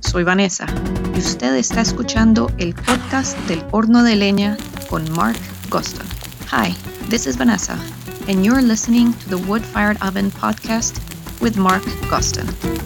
soy Vanessa y usted está escuchando el podcast del Horno de Leña con Mark Guston. Hi, this is Vanessa, and you're listening to the Wood Fired Oven podcast with Mark Guston.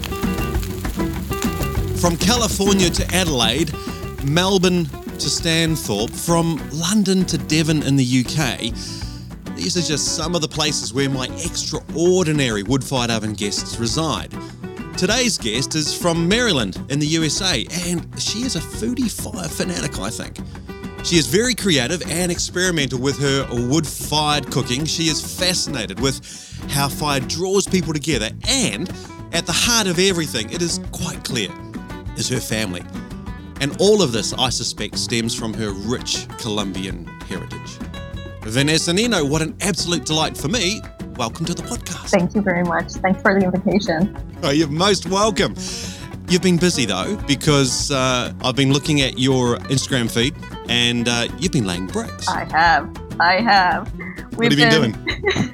From California to Adelaide, Melbourne to Stanthorpe, from London to Devon in the UK, these are just some of the places where my extraordinary wood-fired oven guests reside. Today's guest is from Maryland in the USA, and she is a foodie fire fanatic, I think. She is very creative and experimental with her wood-fired cooking. She is fascinated with how fire draws people together, and at the heart of everything, it is quite clear, is her family. And all of this, I suspect, stems from her rich Colombian heritage. Vanessa Nino, what an absolute delight for me. Welcome to the podcast. Thank you very much. Thanks for the invitation. Oh, you're most welcome. You've been busy though, because I've been looking at your Instagram feed and you've been laying bricks. I have. What have you been doing?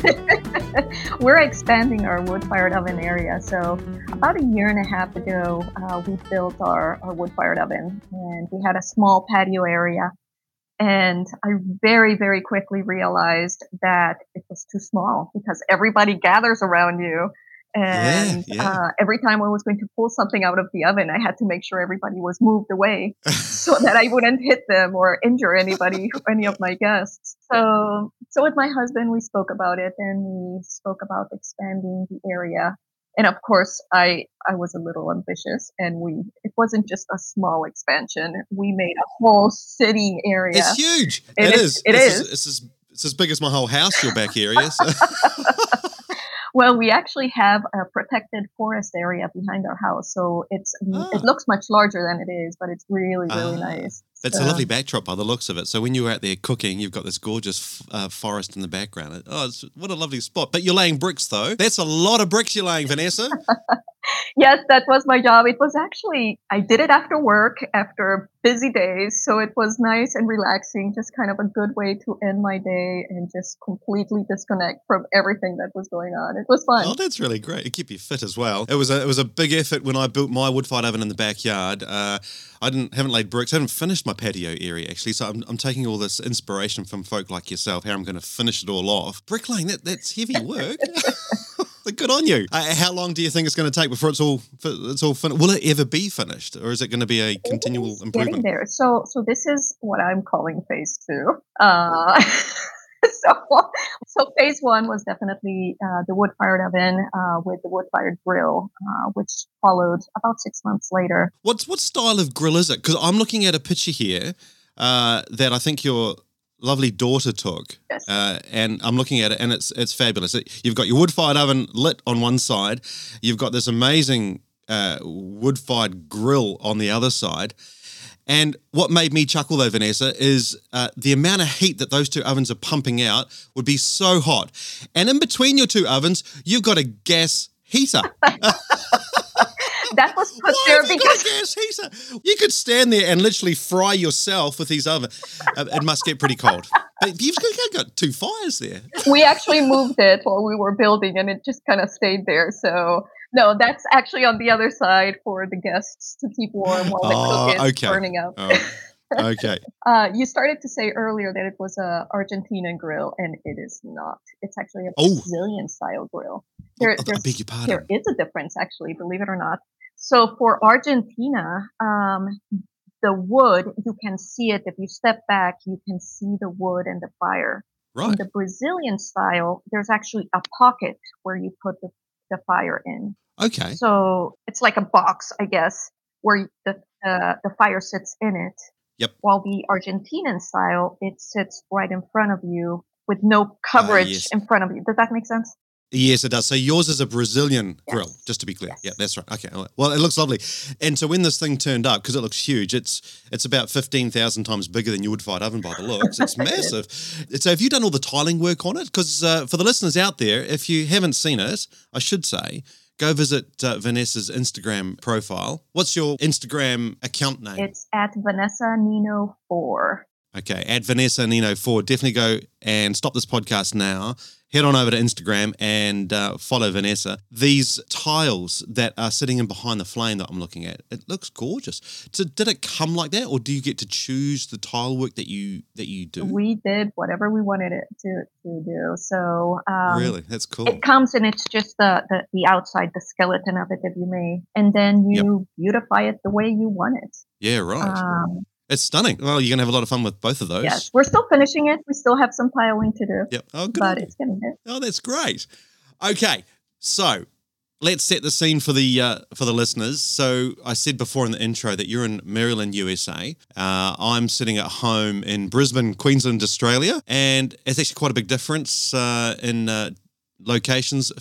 We're expanding our wood-fired oven area. So about a year and a half ago, we built our wood-fired oven, and we had a small patio area. And I very, very quickly realized that it was too small because everybody gathers around you. And every time I was going to pull something out of the oven, I had to make sure everybody was moved away so that I wouldn't hit them or injure anybody, any of my guests. So with my husband, we spoke about it, and we spoke about expanding the area. And of course, I was a little ambitious, and it wasn't just a small expansion. We made a whole sitting area. It's huge. It is. It's as big as my whole house, your back area. So. Well, we actually have a protected forest area behind our house, so it looks much larger than it is, but it's really, really nice. It's a lovely backdrop by the looks of it. So when you're out there cooking, you've got this gorgeous forest in the background. What a lovely spot. But you're laying bricks, though. That's a lot of bricks you're laying, Vanessa. Yes, that was my job. It was actually, I did it after work, after busy days. So it was nice and relaxing, just kind of a good way to end my day and just completely disconnect from everything that was going on. It was fun. Oh, that's really great. It kept you fit as well. It was a big effort when I built my wood-fired oven in the backyard. I haven't laid bricks, haven't finished my patio area actually. So I'm taking all this inspiration from folk like yourself, how I'm going to finish it all off. Bricklaying, that's heavy work. Good on you. How long do you think it's going to take before it's all finished? Will it ever be finished, or is it going to be a continual improvement? Getting there. So this is what I'm calling phase 2. So phase 1 was definitely the wood-fired oven with the wood-fired grill, which followed about 6 months later. What style of grill is it? Because I'm looking at a picture here that I think your lovely daughter took, yes. And I'm looking at it, and it's fabulous. You've got your wood-fired oven lit on one side, you've got this amazing wood-fired grill on the other side. And what made me chuckle though, Vanessa, is the amount of heat that those two ovens are pumping out would be so hot. And in between your two ovens, you've got a gas heater. That was put there because a gas heater? You could stand there and literally fry yourself with these ovens. It must get pretty cold. But you've got 2 fires there. We actually moved it while we were building, and it just kind of stayed there. So no, that's actually on the other side for the guests to keep warm while the cook is burning up. Okay. You started to say earlier that it was a Argentinian grill, and it is not. It's actually a Brazilian style grill. I beg your pardon. There is a difference, actually, believe it or not. So for Argentina, the wood, you can see it. If you step back, you can see the wood and the fire. Right. In the Brazilian style, there's actually a pocket where you put the fire in. Okay. So it's like a box, I guess, where the fire sits in it. Yep. While the Argentinian style, it sits right in front of you with no coverage in front of you. Does that make sense? Yes, it does. So yours is a Brazilian grill, just to be clear. Yes. Yeah, that's right. Okay. Well, it looks lovely. And so when this thing turned up, because it looks huge, it's about 15,000 times bigger than your wood-fired oven by the looks. It's massive. So have you done all the tiling work on it? Because for the listeners out there, if you haven't seen it, I should say, go visit Vanessa's Instagram profile. What's your Instagram account name? It's at Vanessa Nino 4. Okay, at Vanessa Nino 4. Definitely go and stop this podcast now. head on over to Instagram and follow Vanessa. These tiles that are sitting in behind the flame that I'm looking at, it looks gorgeous. So did it come like that, or do you get to choose the tile work that you do? We did whatever we wanted it to do. So Really? That's cool. it comes and it's just the outside, the skeleton of it that you made. And then you beautify it the way you want it. Yeah, right. It's stunning. Well, you're going to have a lot of fun with both of those. Yes, we're still finishing it. We still have some tiling to do. Yep. Oh, good. But it's getting there. Oh, that's great. Okay, so let's set the scene for the listeners. So I said before in the intro that you're in Maryland, USA. I'm sitting at home in Brisbane, Queensland, Australia, and it's actually quite a big difference in locations.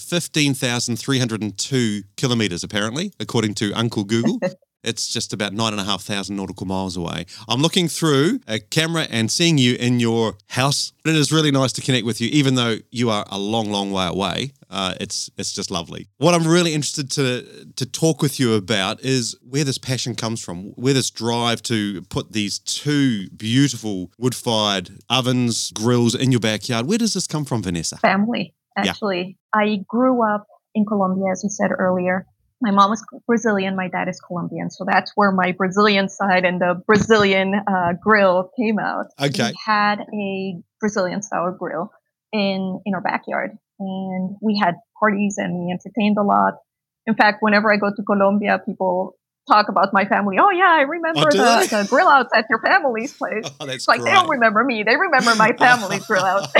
15,302 kilometres, apparently, according to Uncle Google. It's just about 9,500 nautical miles away. I'm looking through a camera and seeing you in your house. It is really nice to connect with you, even though you are a long, long way away. It's just lovely. What I'm really interested to talk with you about is where this passion comes from, where this drive to put these two beautiful wood-fired ovens, grills in your backyard. Where does this come from, Vanessa? Family, actually. Yeah. I grew up in Colombia, as you said earlier. My mom was Brazilian, my dad is Colombian. So that's where my Brazilian side and the Brazilian grill came out. Okay. We had a Brazilian style grill in our backyard. And we had parties and we entertained a lot. In fact, whenever I go to Colombia, people talk about my family. Oh, yeah, I remember the grill outs at your family's place. Oh, that's it's like great. They don't remember me. They remember my family's grill out.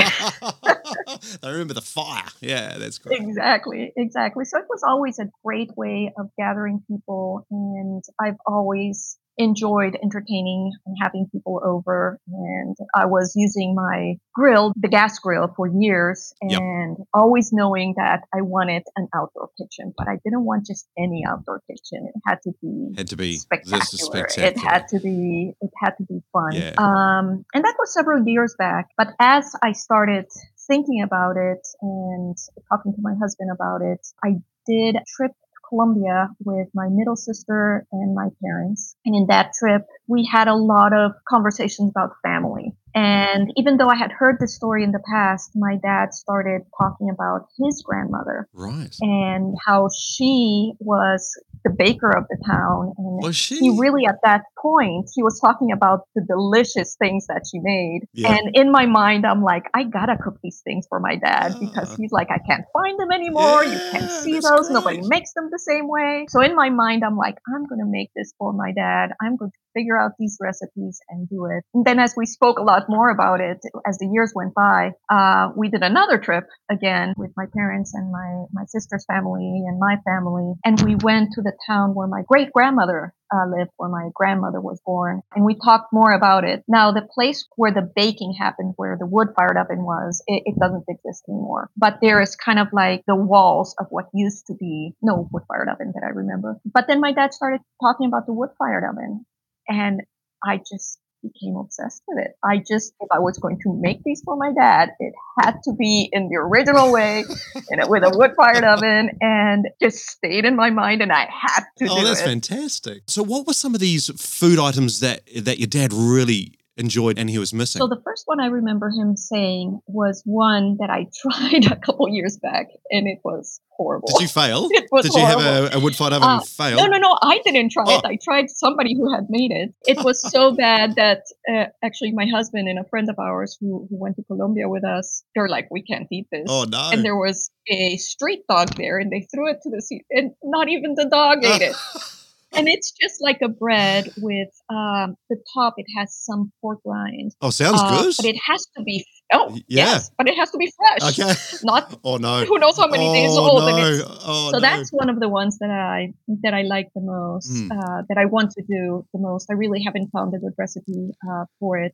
They remember the fire. Yeah, that's great. Exactly. So it was always a great way of gathering people. And I've always enjoyed entertaining and having people over. And I was using my grill, the gas grill, for years and always knowing that I wanted an outdoor kitchen, but I didn't want just any outdoor kitchen. It had to be spectacular. It had to be fun. Yeah. And that was several years back. But as I started thinking about it and talking to my husband about it, I did a trip Colombia with my middle sister and my parents. And in that trip, we had a lot of conversations about family. And even though I had heard this story in the past, my dad started talking about his grandmother. Right. And how she was the baker of the town. And was she? He really, at that point, he was talking about the delicious things that she made. Yeah. And in my mind, I'm like, I gotta cook these things for my dad because he's like, I can't find them anymore. Yeah, you can't see that's those. great. Nobody makes them the same way. So in my mind, I'm like, I'm going to make this for my dad. I'm going to figure out these recipes and do it. And then as we spoke a lot more about it, as the years went by, we did another trip again with my parents and my sister's family and my family. And we went to the town where my great grandmother lived, where my grandmother was born. And we talked more about it. Now, the place where the baking happened, where the wood-fired oven was, it doesn't exist anymore. But there is kind of like the walls of what used to be no wood-fired oven that I remember. But then my dad started talking about the wood-fired oven. And I just became obsessed with it. If I was going to make these for my dad, it had to be in the original way, with a wood-fired oven, and just stayed in my mind, and I had to do it. Oh, that's fantastic. So what were some of these food items that your dad really enjoyed and he was missing? So the first one I remember him saying was one that I tried a couple years back, and it was horrible. Did you fail? It was Did horrible. You have a wood-fired oven and fail? No, I didn't try it. I tried somebody who had made it. It was so bad that actually my husband and a friend of ours who went to Colombia with us, they're like, we can't eat this. Oh, no. And there was a street dog there, and they threw it to the sea, and not even the dog ate it. And it's just like a bread with the top. It has some pork rind. Oh, sounds good. But it has to be. Yes, but it has to be fresh. Okay. Not. Oh no. Who knows how many days old? No. That's one of the ones that I like the most. That I want to do the most. I really haven't found a good recipe for it.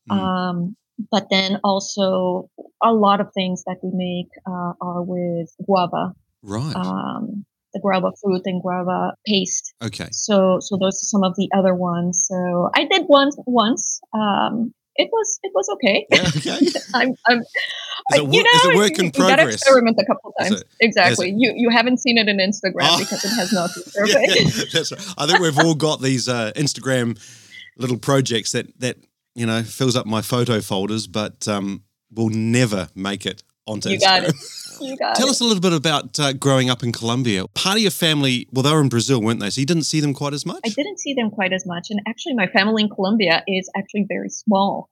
But then also a lot of things that we make are with guava. Right. The guava fruit and guava paste. Okay. So those are some of the other ones. So I did once. It was okay. Yeah, okay. Is it work in progress? You gotta experiment a couple times. Exactly. You haven't seen it on Instagram because it has not been perfect. Yeah, that's right. I think we've all got these Instagram little projects that fills up my photo folders, but will never make it onto You got Instagram. it. You got Tell it. us a little bit about growing up in Colombia. Part of your family, well, they were in Brazil, weren't they? So you didn't see them quite as much? I didn't see them quite as much. And actually, my family in Colombia is actually very small.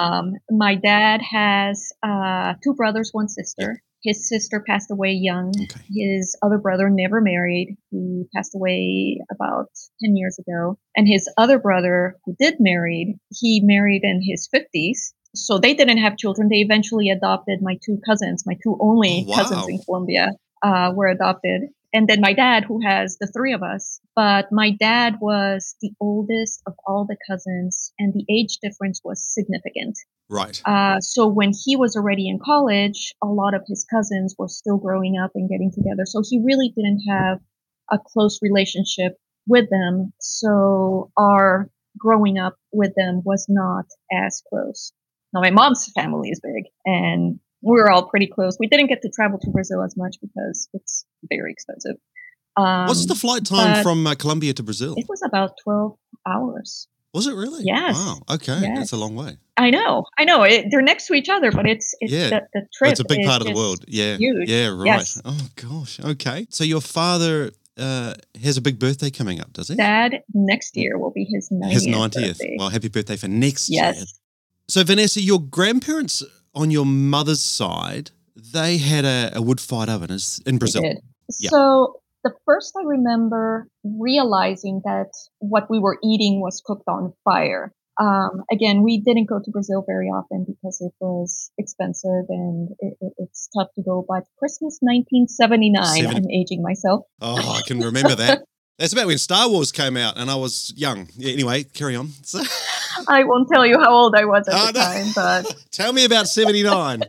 My dad has two brothers, one Yep. sister. His sister passed away young. Okay. His other brother never married. He passed away about 10 years ago. And his other brother, who did marry, he married in his 50s. So they didn't have children. They eventually adopted my two cousins. My two only Oh, wow. cousins in Colombia were adopted. And then my dad, who has the three of us. But my dad was the oldest of all the cousins, and the age difference was significant. Right. So when he was already in college, a lot of his cousins were still growing up and getting together. So he really didn't have a close relationship with them. So our growing up with them was not as close. Now, my mom's family is big, and we're all pretty close. We didn't get to travel to Brazil as much because it's very expensive. What's the flight time But from Colombia to Brazil? it was about 12 hours. Was it really? Yes. Wow. Okay. Yes. That's a long way. I know. They're next to each other, but it's Yeah. the Oh, trip. it's a big is part of the just world. Yeah. huge. Yeah, right. Yes. Oh, gosh. Okay. So your father has a big birthday coming up, does he? Dad next year will be his 90th. His 90th. birthday. Well, happy birthday for next year. Yes. So, Vanessa, your grandparents on your mother's side, they had a wood-fired oven in Brazil. They did. Yeah. So the first I remember realizing that what we were eating was cooked on fire. Again, we didn't go to Brazil very often because it was expensive and it's tough to go. But Christmas 1979, I'm aging myself. Oh, I can remember that. That's about when Star Wars came out and I was young. Yeah, anyway, carry on. So, I won't tell you how old I was at the time, but tell me about 79.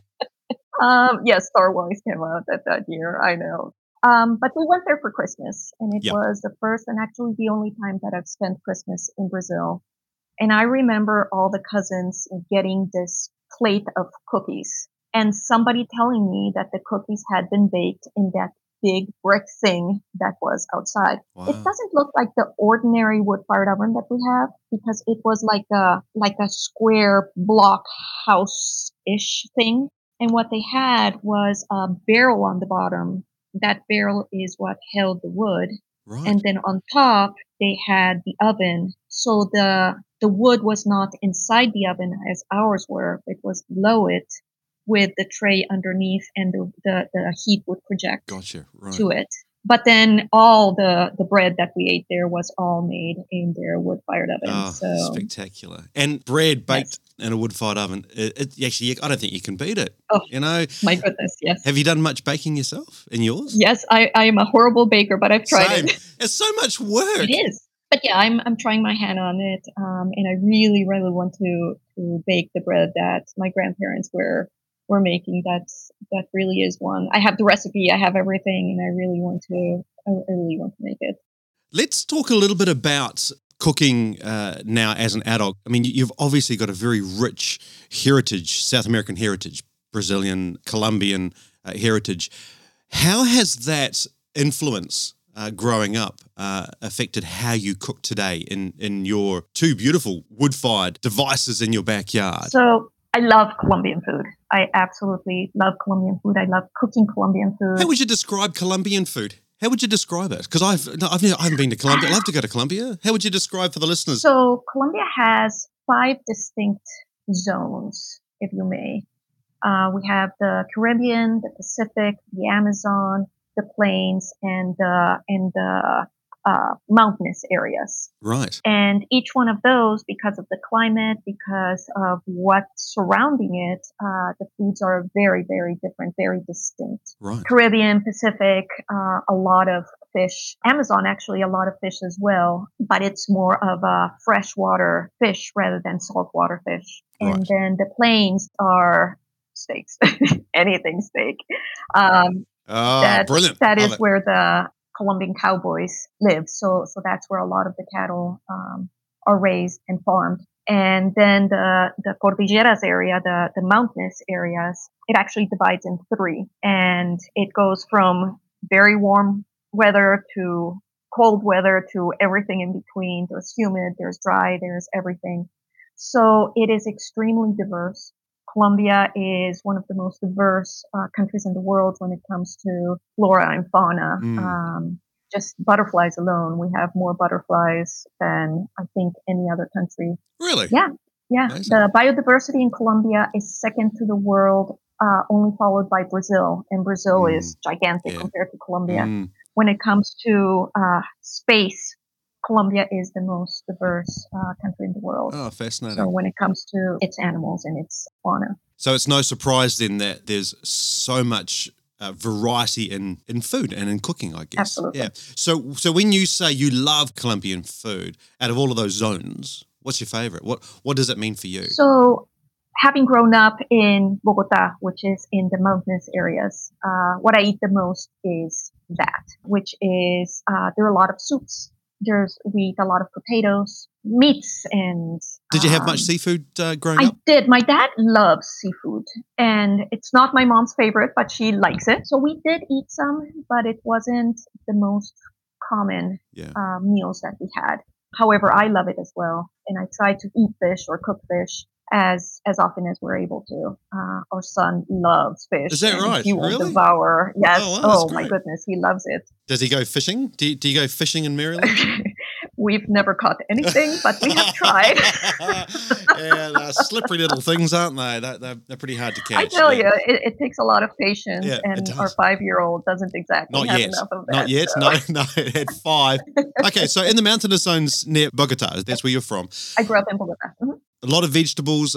yes, Star Wars came out at that year. I know. But we went there for Christmas, and it Yep. was the first and actually the only time that I've spent Christmas in Brazil. And I remember all the cousins getting this plate of cookies, and somebody telling me that the cookies had been baked in that big brick thing that was outside. Wow. It doesn't look like the ordinary wood-fired oven that we have because it was like a square block house-ish thing. And what they had was a barrel on the bottom. That barrel is what held the wood. Right. And then on top, they had the oven. So the wood was not inside the oven as ours were. It was below it with the tray underneath, and the heat would project Gotcha. Right. to it. But then all the bread that we ate there was all made in their wood-fired oven. Oh, so spectacular. And bread baked in a wood-fired oven. Actually, I don't think you can beat it. Oh, you know, my goodness, yes. Have you done much baking yourself in yours? Yes, I am a horrible baker, but I've tried Same. it. It's so much work. It is. But yeah, I'm trying my hand on it, and I really, really want to bake the bread that my grandparents were making. That really is one. I have the recipe, I have everything, and I really want to make it. Let's talk a little bit about cooking now as an adult. I mean, you've obviously got a very rich heritage, South American heritage, Brazilian, Colombian heritage. How has that influence growing up affected how you cook today in your two beautiful wood-fired devices in your backyard? So I love Colombian food. I absolutely love Colombian food. I love cooking Colombian food. How would you describe Colombian food? How would you describe it? Because I haven't been to Colombia. I'd love to go to Colombia. How would you describe for the listeners? So Colombia has 5 distinct zones, if you may. We have the Caribbean, the Pacific, the Amazon, the plains, and the mountainous areas. Right. And each one of those, because of the climate, because of what's surrounding it, the foods are very, very different, very distinct. Right. Caribbean, Pacific, a lot of fish. Amazon, actually, a lot of fish as well, but it's more of a freshwater fish rather than saltwater fish. Right. And then the plains are steaks, anything steak. Brilliant. That Love is it. where the Colombian cowboys live. So that's where a lot of the cattle are raised and farmed. And then the Cordilleras area, the mountainous areas, it actually divides in 3. And it goes from very warm weather to cold weather to everything in between. There's humid, there's dry, there's everything. So it is extremely diverse. Colombia is one of the most diverse countries in the world when it comes to flora and fauna. Just butterflies alone, we have more butterflies than I think any other country. Really? Yeah. Amazing. The biodiversity in Colombia is second to the world, only followed by Brazil. And Brazil is gigantic compared to Colombia. When it comes to space, Colombia is the most diverse country in the world. Oh, fascinating. So when it comes to its animals and its fauna. So it's no surprise then that there's so much variety in food and in cooking, I guess. Absolutely. Yeah. So when you say you love Colombian food, out of all of those zones, what's your favorite? What does it mean for you? So having grown up in Bogota, which is in the mountainous areas, what I eat the most is that, which is there are a lot of soups. We eat a lot of potatoes, meats, and... Did you have much seafood growing up? I did. My dad loves seafood, and it's not my mom's favorite, but she likes it. So we did eat some, but it wasn't the most common meals that we had. However, I love it as well, and I try to eat fish or cook fish as often as we're able to. Our son loves fish. Is that right? He will Really? devour. Yes. Oh, wow, my goodness, he loves it. Does he go fishing? Do you go fishing in Maryland? We've never caught anything, but we have tried. Yeah, they're slippery little things, aren't they? They're pretty hard to catch. I tell you, it takes a lot of patience, and our 5-year-old doesn't exactly have enough of that. Not yet. So. No, it had 5. Okay, so in the mountainous zones near Bogota, that's where you're from. I grew up in Bogota. Mm-hmm. A lot of vegetables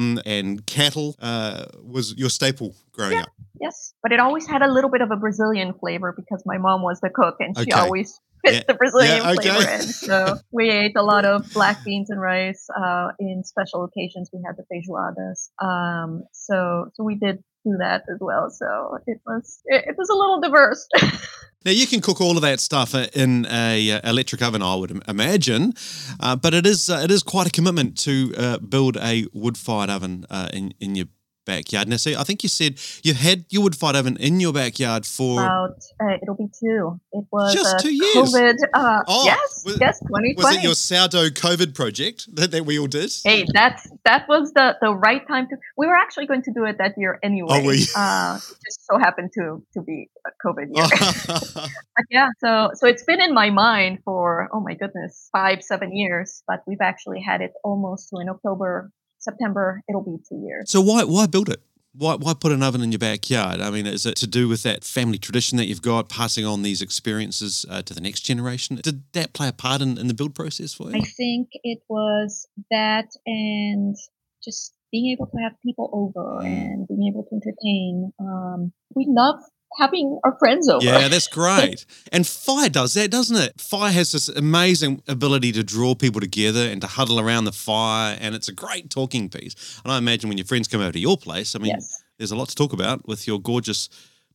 and cattle was your staple growing up. Yes, but it always had a little bit of a Brazilian flavor because my mom was the cook, and she always fit the Brazilian flavor in. So we ate a lot of black beans and rice. In special occasions, we had the feijoadas. So we did do that as well. So it was a little diverse. Now, you can cook all of that stuff in a electric oven, I would imagine, but it is quite a commitment to build a wood-fired oven in your backyard. Now, see, I think you said you had your wood-fired oven in your backyard for... About, it'll be 2. It was just 2 years. COVID. Yes, 2020. Was it your sourdough COVID project that we all did? Hey, that was the right time to... We were actually going to do it that year anyway. Oh, we? Just so happened to be a COVID year. But yeah, so it's been in my mind for, oh my goodness, 5-7 years, but we've actually had it almost to in September, it'll be 2 years. So why build it? Why put an oven in your backyard? I mean, is it to do with that family tradition that you've got, passing on these experiences to the next generation? Did that play a part in the build process for you? I think it was that, and just being able to have people over and being able to entertain. We love having our friends over. Yeah, that's great. And fire does that, doesn't it? Fire has this amazing ability to draw people together and to huddle around the fire, and it's a great talking piece. And I imagine when your friends come over to your place, I mean, there's a lot to talk about with your gorgeous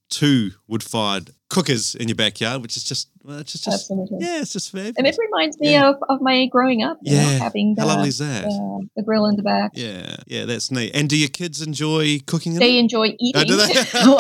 2 wood-fired cookers in your backyard, which is just absolutely. Yeah, it's just fabulous. And it reminds me of my growing up, having how lovely is that? The grill in the back. Yeah, that's neat. And do your kids enjoy cooking? They enjoy eating. Oh, do they?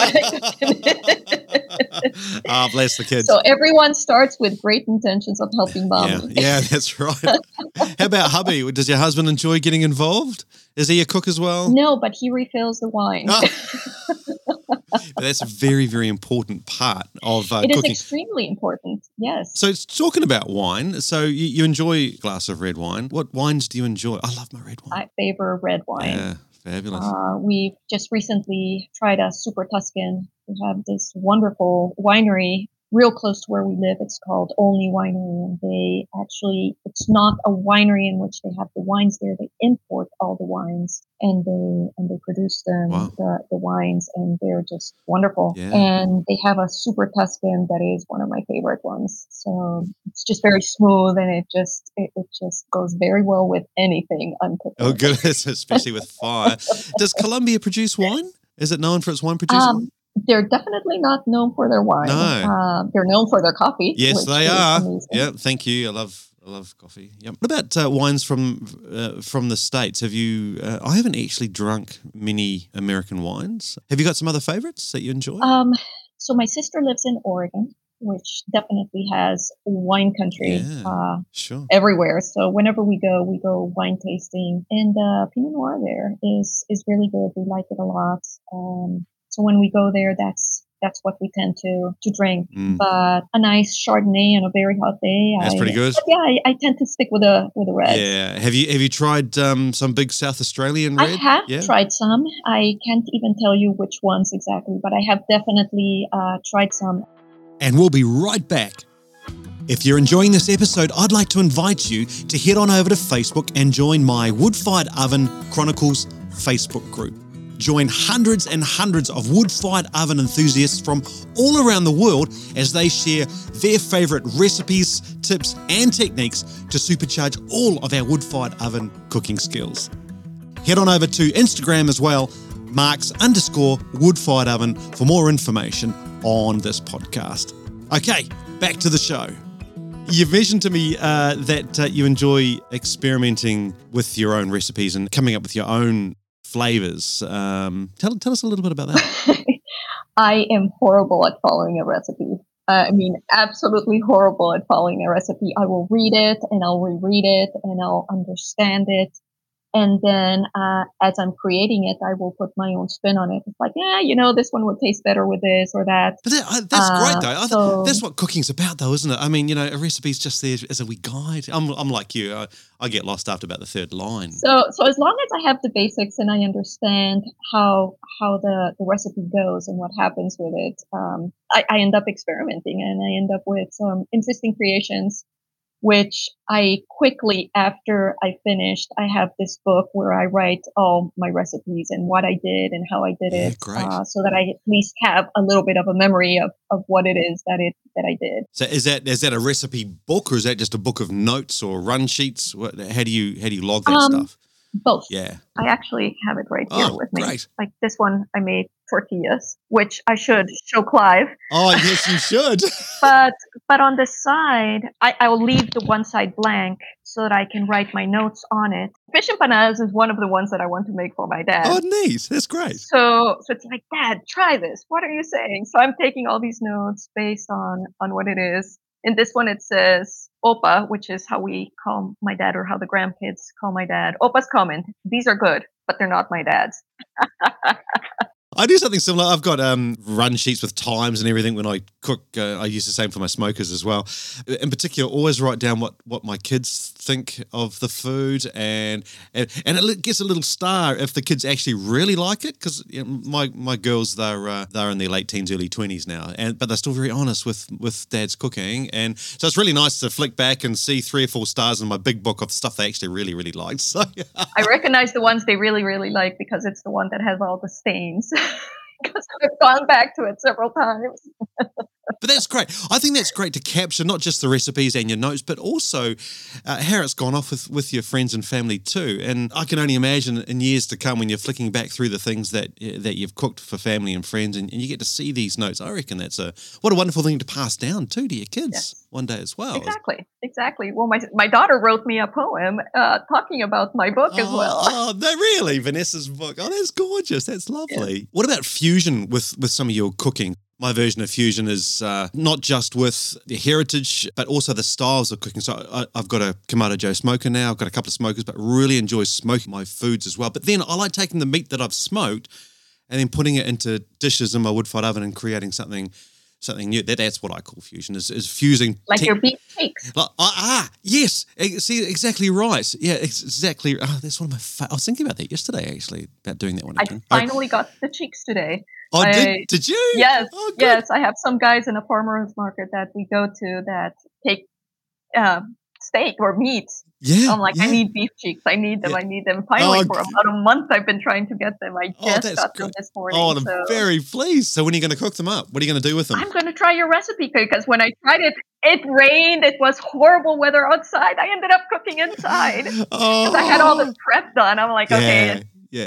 Oh, bless the kids. So everyone starts with great intentions of helping mom. Yeah, that's right. How about hubby? Does your husband enjoy getting involved? Is he a cook as well? No, but he refills the wine. But that's a very, very important part of cooking. It is extremely important, yes. So talking about wine, so you enjoy a glass of red wine. What wines do you enjoy? I love my red wine. I favor red wine. Yeah, fabulous. We've just recently tried a Super Tuscan. We have this wonderful winery real close to where we live. It's called Olney Winery, and it's not a winery in which they have the wines there. They import all the wines and they produce them, the wines, and they're just wonderful. Yeah. And they have a Super Tuscan that is one of my favorite ones. So it's just very smooth, and it just goes very well with anything uncooked. Oh, goodness, especially with fire. Does Colombia produce wine? Is it known for its wine producing? They're definitely not known for their wine. No. They're known for their coffee. Yes, they are. Amazing. Yeah, thank you. I love coffee. Yep. What about wines from the States? Have you? I haven't actually drunk many American wines. Have you got some other favorites that you enjoy? So my sister lives in Oregon. which definitely has wine country Yeah, sure. everywhere. So whenever we go wine tasting, and Pinot Noir there is really good. We like it a lot. So when we go there, that's what we tend to drink. Mm, But a nice Chardonnay on a very hot day, that's pretty good. I tend to stick with the reds. Yeah. Have you tried some big South Australian I red? have Yeah. tried some. I can't even tell you which ones exactly, but I have definitely tried some. And we'll be right back. If you're enjoying this episode, I'd like to invite you to head on over to Facebook and join my Wood-Fired Oven Chronicles Facebook group. Join hundreds and hundreds of wood-fired oven enthusiasts from all around the world as they share their favorite recipes, tips, and techniques to supercharge all of our wood-fired oven cooking skills. Head on over to Instagram as well, Marks_wood-fired oven, for more information on this podcast. Okay, back to the show. You've mentioned to me that you enjoy experimenting with your own recipes and coming up with your own flavors. Tell us a little bit about that. I am horrible at following a recipe. I mean, absolutely horrible at following a recipe. I will read it and I'll reread it and I'll understand it. And then as I'm creating it, I will put my own spin on it. It's like, this one would taste better with this or that. But that's great, though. So That's what cooking's about, though, isn't it? I mean, a recipe's just there as a wee guide. I'm like you. I get lost after about the third line. So as long as I have the basics and I understand how the recipe goes and what happens with it, I end up experimenting and I end up with some interesting creations, which I quickly, after I finished, I have this book where I write all my recipes and what I did and how I did it, great. so that I at least have a little bit of a memory of what it is that I did. So is that a recipe book, or is that just a book of notes or run sheets? How do you log that stuff? Both. Yeah. I actually have it right here with me. Great. Like this one, I made tortillas, which I should show Clive. Oh, yes, you should. But on the side, I will leave the one side blank so that I can write my notes on it. Fish empanadas is one of the ones that I want to make for my dad. Oh, neat. That's great. So it's like, Dad, try this. What are you saying? So I'm taking all these notes based on what it is. In this one, it says Opa, which is how we call my dad, or how the grandkids call my dad. Opa's comment. These are good, but they're not my dad's. I do something similar. I've got run sheets with times and everything when I cook. I use the same for my smokers as well. In particular, always write down what my kids think of the food, and it gets a little star if the kids actually really like it, because my girls, they're in their late teens, early 20s now, but they're still very honest with Dad's cooking, and so it's really nice to flick back and see 3 or 4 stars in my big book of stuff they actually really, really like. So I recognize the ones they really, really like because it's the one that has all the stains. Because I've gone back to it several times. But that's great. I think that's great to capture not just the recipes and your notes, but also how it's gone off with your friends and family too. And I can only imagine in years to come when you're flicking back through the things that you've cooked for family and friends, and you get to see these notes. I reckon what a wonderful thing to pass down too to your kids one day as well. Exactly. Well, my daughter wrote me a poem talking about my book as well. Oh, no, really? Vanessa's book. Oh, that's gorgeous. That's lovely. Yeah. What about fusion with some of your cooking? My version of fusion is not just with the heritage, but also the styles of cooking. So I've got a Kamado Joe smoker now. I've got a couple of smokers, but really enjoy smoking my foods as well. But then I like taking the meat that I've smoked and then putting it into dishes in my wood-fired oven and creating something new. That's what I call fusion, is fusing. Like your beef steaks. Yes. See, exactly right. Yeah, exactly. That's one of my I was thinking about that yesterday, actually, about doing that one. I finally got the cheeks today. Oh, did you? Yes. Oh, yes. I have some guys in a farmer's market that we go to that take steak or meat. Yeah. So I'm like, I need beef cheeks. I need them. Finally, for about a month, I've been trying to get them. I just got them this morning. Oh, I'm very pleased. So when are you going to cook them up? What are you going to do with them? I'm going to try your recipe, because when I tried it, it rained. It was horrible weather outside. I ended up cooking inside because I had all the prep done. I'm like, okay.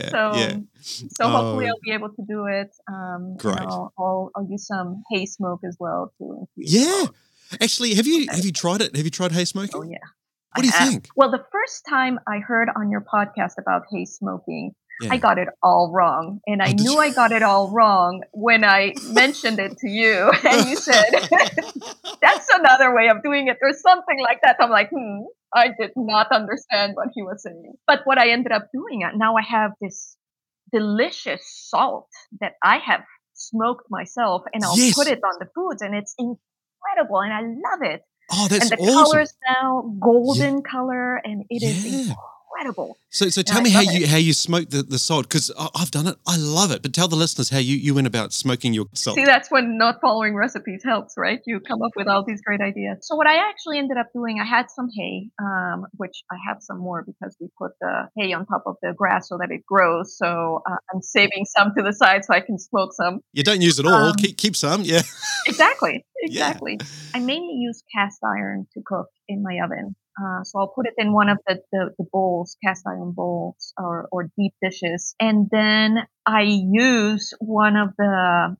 So hopefully I'll be able to do it. Great. I'll use some hay smoke as well to infuse. Yeah. Actually, have you tried it? Have you tried hay smoking? Oh yeah. What do you think? Well, the first time I heard on your podcast about hay smoking, Yeah. I got it all wrong. And I Oh, did knew you? I got it all wrong when I mentioned it to you. And you said, that's another way of doing it, or something like that. I'm like, I did not understand what he was saying. But what I ended up doing, now I have this delicious salt that I have smoked myself, and I'll put Yes. it on the foods, and it's incredible, and I love it. Oh, And that's the awesome. color's now Yeah. golden color, and it is Yeah. incredible. So And tell I me love it. how you smoke the salt, because I've done it. I love it. But tell the listeners how you went about smoking your salt. See, that's when not following recipes helps, right? You come up with all these great ideas. So what I actually ended up doing, I had some hay, which I have some more because we put the hay on top of the grass so that it grows. So I'm saving some to the side so I can smoke some. You don't use it all. Um, Keep some. Yeah. Exactly, Yeah. exactly. I mainly use cast iron to cook in my oven. So I'll put it in one of the bowls, cast iron bowls or deep dishes. And then I use one of the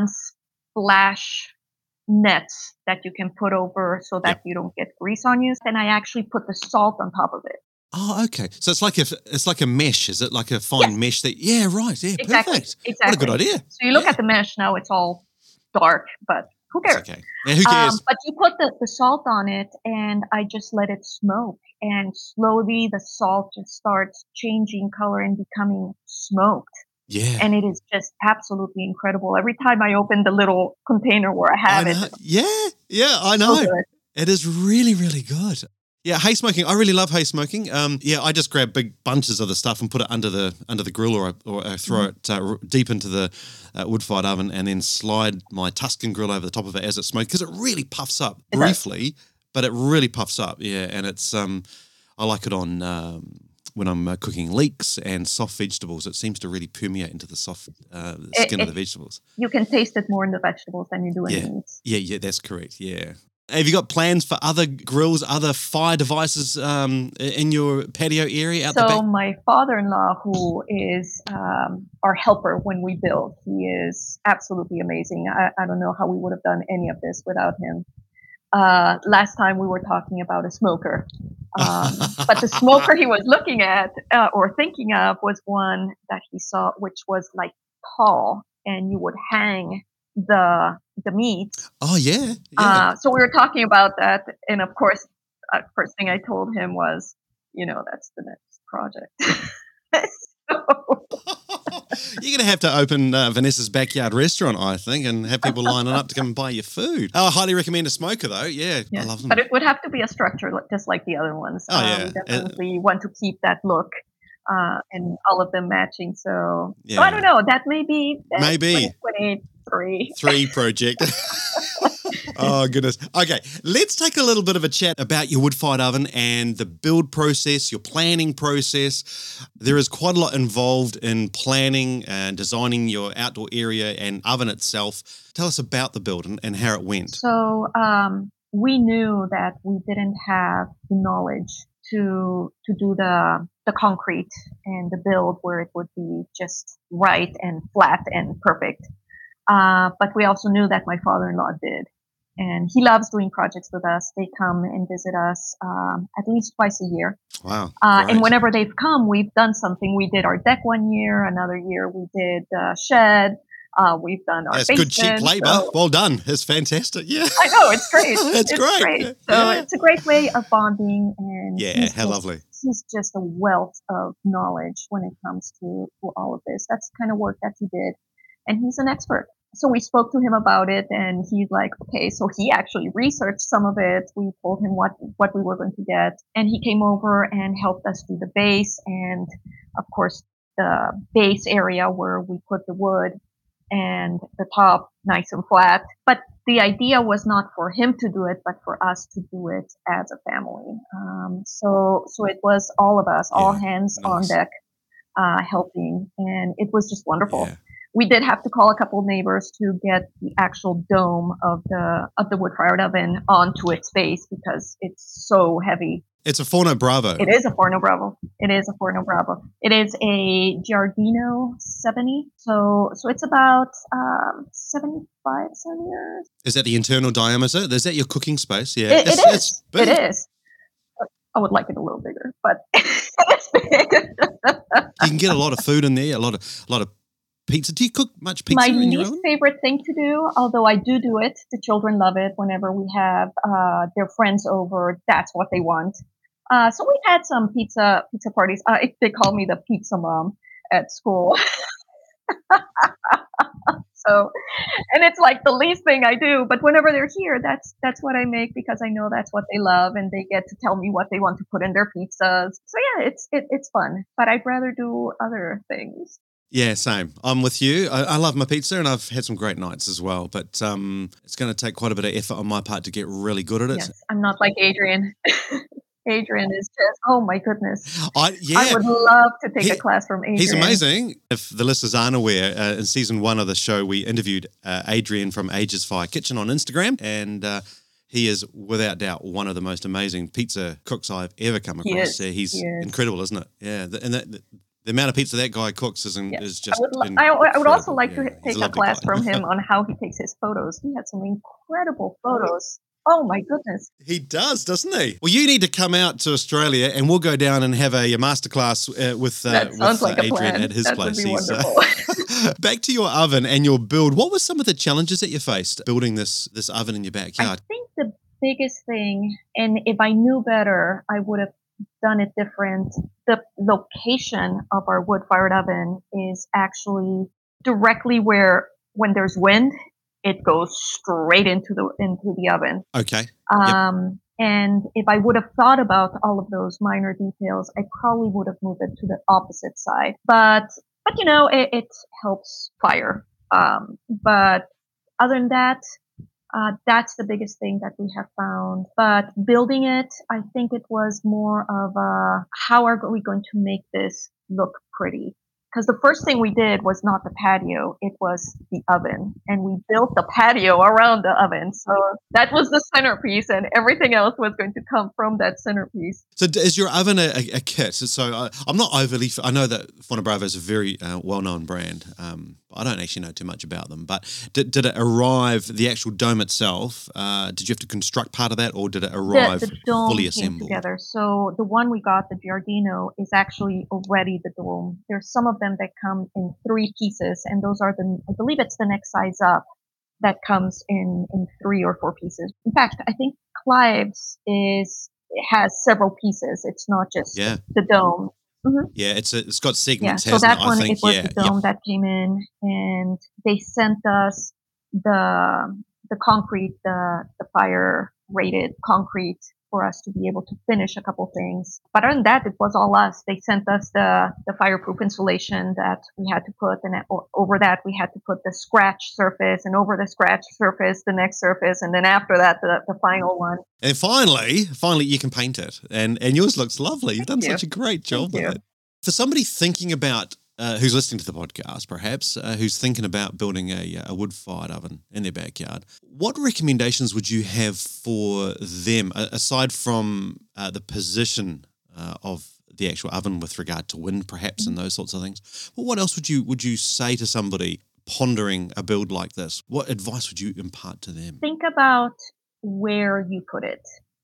non-splash nets that you can put over so that Yep. you don't get grease on you. And I actually put the salt on top of it. Oh, okay. So it's like a mesh. Is it like a fine Yes. mesh that? Yeah, right. Yeah, Exactly, perfect. exactly. What a good idea. So you look Yeah. at the mesh now, it's all dark, but who It's cares? okay. Yeah, who cares? But you put the salt on it, and I just let it smoke. And slowly the salt just starts changing color and becoming smoked. Yeah. And it is just absolutely incredible. Every time I open the little container where I I have know. it, Yeah, I it's know. so good. It is really, really good. Yeah, hay smoking. I really love hay smoking. Yeah, I just grab big bunches of the stuff and put it under the grill, or I throw it deep into the wood-fired oven, and then slide my Tuscan grill over the top of it as it smokes, because it really puffs up It does. briefly, but it really puffs up. Yeah, and it's I like it on when I'm cooking leeks and soft vegetables. It seems to really permeate into the soft the skin of the vegetables. You can taste it more in the vegetables than you do in Yeah. the meats. Yeah, that's correct. Yeah. Have you got plans for other grills, other fire devices in your patio area out the So back? my father-in-law, who is our helper when we build, he is absolutely amazing. I don't know how we would have done any of this without him. Last time we were talking about a smoker, but the smoker he was looking at or thinking of was one that he saw, which was like tall, and you would hang the meat. Oh, yeah. Yeah. So we were talking about that, and of course, first thing I told him was, that's the next project. So, You're going to have to open Vanessa's backyard restaurant, I think, and have people lining up to come and buy your food. Oh, I highly recommend a smoker, though. Yeah, I love them. but it would have to be a structure just like the other ones. Oh, yeah. We definitely want to keep that look. And all of them matching. So I Yeah. don't know. That may be Maybe. 2023. 3 project. Oh, goodness. Okay, let's take a little bit of a chat about your wood-fired oven and the build process, your planning process. There is quite a lot involved in planning and designing your outdoor area and oven itself. Tell us about the build and how it went. So we knew that we didn't have the knowledge to do the concrete and the build where it would be just right and flat and perfect. But we also knew that my father-in-law did. And he loves doing projects with us. They come and visit us at least twice a year. Wow. And whenever they've come, we've done something. We did our deck one year. Another year we did shed. We've done our That's basement. good cheap labor. So, Well done. It's fantastic. Yeah. I know, it's great. It's great. So Yeah. it's a great way of bonding. And Yeah, how lovely. He's just a wealth of knowledge when it comes to all of this. That's the kind of work that he did. And he's an expert. So we spoke to him about it, and he's like, okay, so he actually researched some of it. We told him what we were going to get, and he came over and helped us do the base and, of course, the base area where we put the wood and the top nice and flat. But the idea was not for him to do it, but for us to do it as a family. So it was all of us, all hands on deck, helping, and it was just wonderful. Yeah. We did have to call a couple of neighbors to get the actual dome of the wood-fired oven onto its base because it's so heavy. It's a Forno Bravo. It is a Forno Bravo. It is a Forno Bravo. It is a Giardino 70. So it's about 75 centimeters. Is that the internal diameter? Is that your cooking space? Yeah. It is. big. It is. I would like it a little bigger, but it's big. You can get a lot of food in there, a lot of pizza. Do you cook much pizza My in your least oven? favorite thing to do, although I do it, the children love it whenever we have their friends over. That's what they want. So we had some pizza parties. They call me the pizza mom at school. So, and it's like the least thing I do. But whenever they're here, that's what I make because I know that's what they love, and they get to tell me what they want to put in their pizzas. So yeah, it's fun. But I'd rather do other things. Yeah, same. I'm with you. I love my pizza, and I've had some great nights as well. But it's going to take quite a bit of effort on my part to get really good at it. Yes, I'm not like Adrian. Adrian is just, oh my goodness. I Yeah, would love to take a class from Adrian. he's amazing. If the listeners aren't aware, in season 1 of the show, we interviewed Adrian from Ages Fire Kitchen on Instagram, and he is without doubt one of the most amazing pizza cooks I've ever come across. He's incredible, isn't it? Yeah, the amount of pizza that guy cooks is just I would also like to take a class from him on how he takes his photos. He had some incredible photos. Oh my goodness. He does, doesn't he? Well, you need to come out to Australia and we'll go down and have a masterclass with Adrian at his place. Would be wonderful. Back to your oven and your build. What were some of the challenges that you faced building this oven in your backyard? I think the biggest thing, and if I knew better, I would have done it different. The location of our wood-fired oven is actually directly where, when there's wind, it goes straight into the oven. Okay. And if I would have thought about all of those minor details, I probably would have moved it to the opposite side. But you know, it helps fire. But other than that, that's the biggest thing that we have found. But building it, I think it was more of how are we going to make this look pretty? Because the first thing we did was not the patio, it was the oven. And we built the patio around the oven. So that was the centerpiece, and everything else was going to come from that centerpiece. So is your oven a kit? So I'm not overly, I know that Fona Bravo is a very well-known brand. I don't actually know too much about them, but did it arrive, the actual dome itself, did you have to construct part of that, or did it arrive the dome fully came assembled? Together. So the one we got, the Giardino, is actually already the dome. There's some of them that come in 3 pieces, and those are I believe it's the next size up that comes in 3 or 4 pieces. In fact, I think Clive's has several pieces. It's not just the dome. Mm-hmm. Yeah, it's got segments. Yeah, so that one, it was the dome that came in, and they sent us the concrete, the fire rated concrete for us to be able to finish a couple things. But other than that, it was all us. They sent us the fireproof insulation that we had to put, and over that we had to put the scratch surface, and over the scratch surface, the next surface, and then after that, the final one. And finally, you can paint it, and yours looks lovely. You've done such a great job with it. For somebody thinking about who's listening to the podcast, perhaps, who's thinking about building a wood-fired oven in their backyard, what recommendations would you have for them, aside from the position of the actual oven with regard to wind, perhaps, and those sorts of things? Well, what else would you say to somebody pondering a build like this? What advice would you impart to them? Think about where you put it.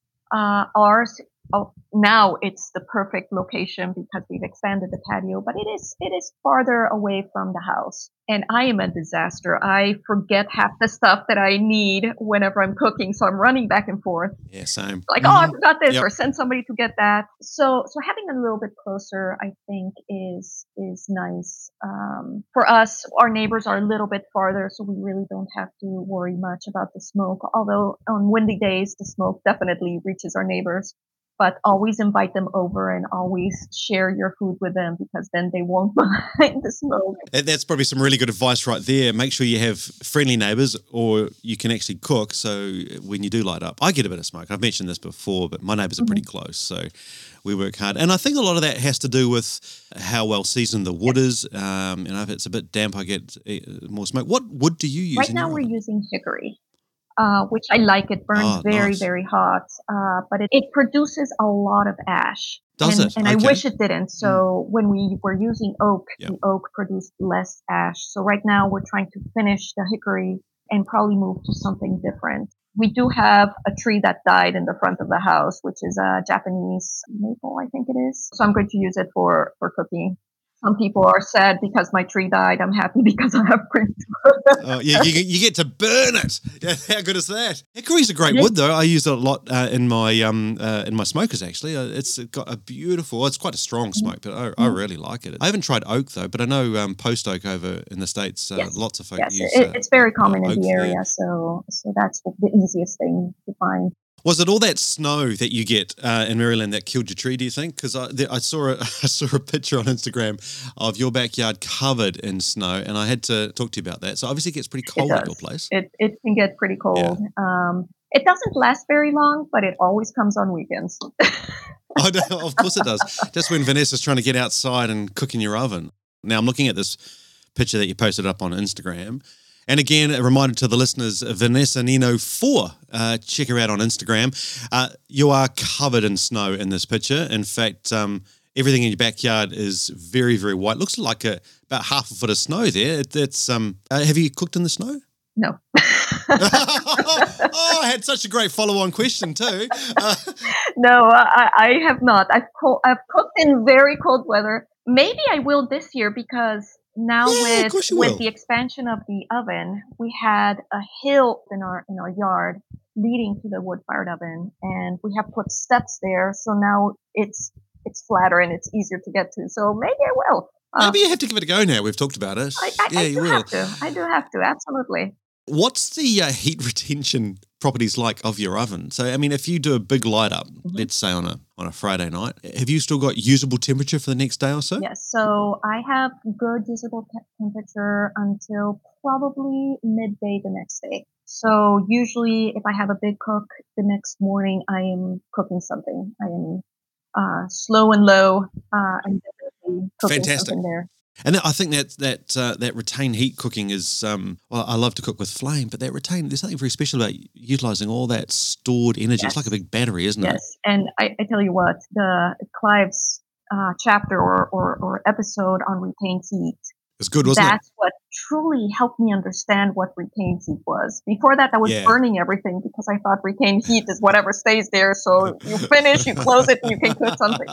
Ours, now it's the perfect location because we've expanded the patio, but it is farther away from the house. And I am a disaster. I forget half the stuff that I need whenever I'm cooking, so I'm running back and forth. Yeah, same. Like, I forgot this, or send somebody to get that. So having a little bit closer, I think, is nice. For us, our neighbors are a little bit farther, so we really don't have to worry much about the smoke. Although on windy days, the smoke definitely reaches our neighbors. But always invite them over and always share your food with them, because then they won't mind the smoke. That's probably some really good advice right there. Make sure you have friendly neighbours, or you can actually cook, so when you do light up. I get a bit of smoke. I've mentioned this before, but my neighbours are pretty close, so we work hard. And I think a lot of that has to do with how well seasoned the wood is. If it's a bit damp, I get more smoke. What wood do you use? Right now we're using hickory. Which I like. It burns very hot, but it produces a lot of ash. Does it? And I wish it didn't. So when we were using oak, the oak produced less ash. So right now we're trying to finish the hickory and probably move to something different. We do have a tree that died in the front of the house, which is a Japanese maple, I think it is. So I'm going to use it for cooking. Some people are sad because my tree died. I'm happy because I have fruit. Oh, yeah, you get to burn it. Yeah, how good is that? Hickory's a great It wood, though. I use it a lot in my smokers. Actually, it's got a beautiful. It's quite a strong smoke, but I really like it. I haven't tried oak though, but I know post oak over in the States. Yes. Lots of folk Yes, use. it's very common in oak the there. area, so that's the easiest thing to find. Was it all that snow that you get in Maryland that killed your tree, do you think? Because I saw a picture on Instagram of your backyard covered in snow, and I had to talk to you about that. So obviously it gets pretty cold at your place. It can get pretty cold. It doesn't last very long, but it always comes on weekends. Oh, no, of course it does. Just when Vanessa's trying to get outside and cook in your oven. Now I'm looking at this picture that you posted up on Instagram. And again, a reminder to the listeners, Vanessa Nino 4, check her out on Instagram. You are covered in snow in this picture. In fact, everything in your backyard is very, very white. Looks like about half a foot of snow there. Have you cooked in the snow? No. Oh, I had such a great follow-on question too. No, I have not. I've cooked in very cold weather. Maybe I will this year because now with the expansion of the oven, we had a hill in our yard leading to the wood-fired oven, and we have put steps there, so now it's flatter and it's easier to get to. So maybe I will. Maybe you have to give it a go now. We've talked about it. I do have to. Absolutely. What's the heat retention properties like of your oven? So, I mean, if you do a big light up, let's say on a Friday night, have you still got usable temperature for the next day or so? Yes. So I have good usable temperature until probably midday the next day. So usually if I have a big cook the next morning, I am cooking something. I am slow and low and definitely cooking something there. And I think that retained heat cooking is, I love to cook with flame, but there's something very special about utilising all that stored energy. Yes. It's like a big battery, isn't it? Yes, and I tell you what, the Clive's chapter or episode on retained heat. It's good, wasn't it? That's what truly helped me understand what retained heat was. Before that, I was burning everything because I thought retained heat is whatever stays there. So you finish, you close it, and you can cook something.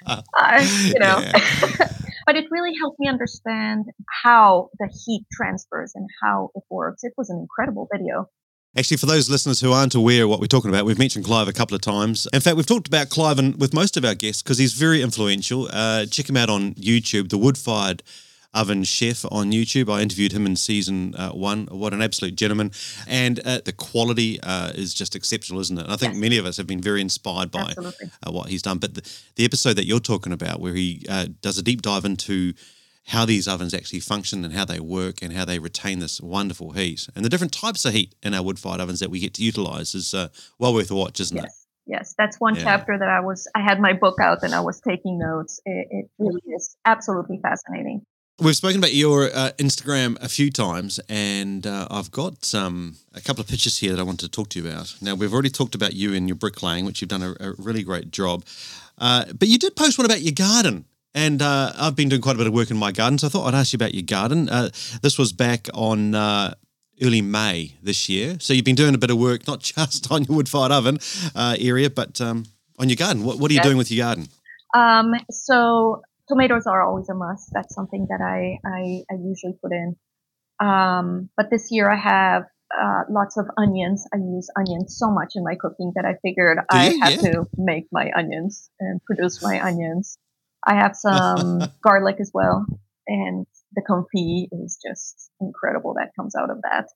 But it really helped me understand how the heat transfers and how it works. It was an incredible video. Actually, for those listeners who aren't aware of what we're talking about, we've mentioned Clive a couple of times. In fact, we've talked about Clive with most of our guests because he's very influential. Check him out on YouTube, The Wood-Fired Oven Chef on YouTube. I interviewed him in season 1. What an absolute gentleman. And the quality is just exceptional, isn't it? And I think many of us have been very inspired by what he's done. But the episode that you're talking about where he does a deep dive into how these ovens actually function and how they work and how they retain this wonderful heat and the different types of heat in our wood-fired ovens that we get to utilise is well worth a watch, isn't it? Yes, that's one chapter that I had my book out and I was taking notes. It really is absolutely fascinating. We've spoken about your Instagram a few times, and I've got a couple of pictures here that I want to talk to you about. Now, we've already talked about you and your bricklaying, which you've done a really great job. But you did post one about your garden, and I've been doing quite a bit of work in my garden, so I thought I'd ask you about your garden. This was back on early May this year. So you've been doing a bit of work, not just on your wood-fired oven area, but on your garden. What are you doing with your garden? So tomatoes are always a must. That's something that I usually put in. But this year I have lots of onions. I use onions so much in my cooking that I figured I have to make my onions and produce my onions. I have some garlic as well. And the confit is just incredible that comes out of that.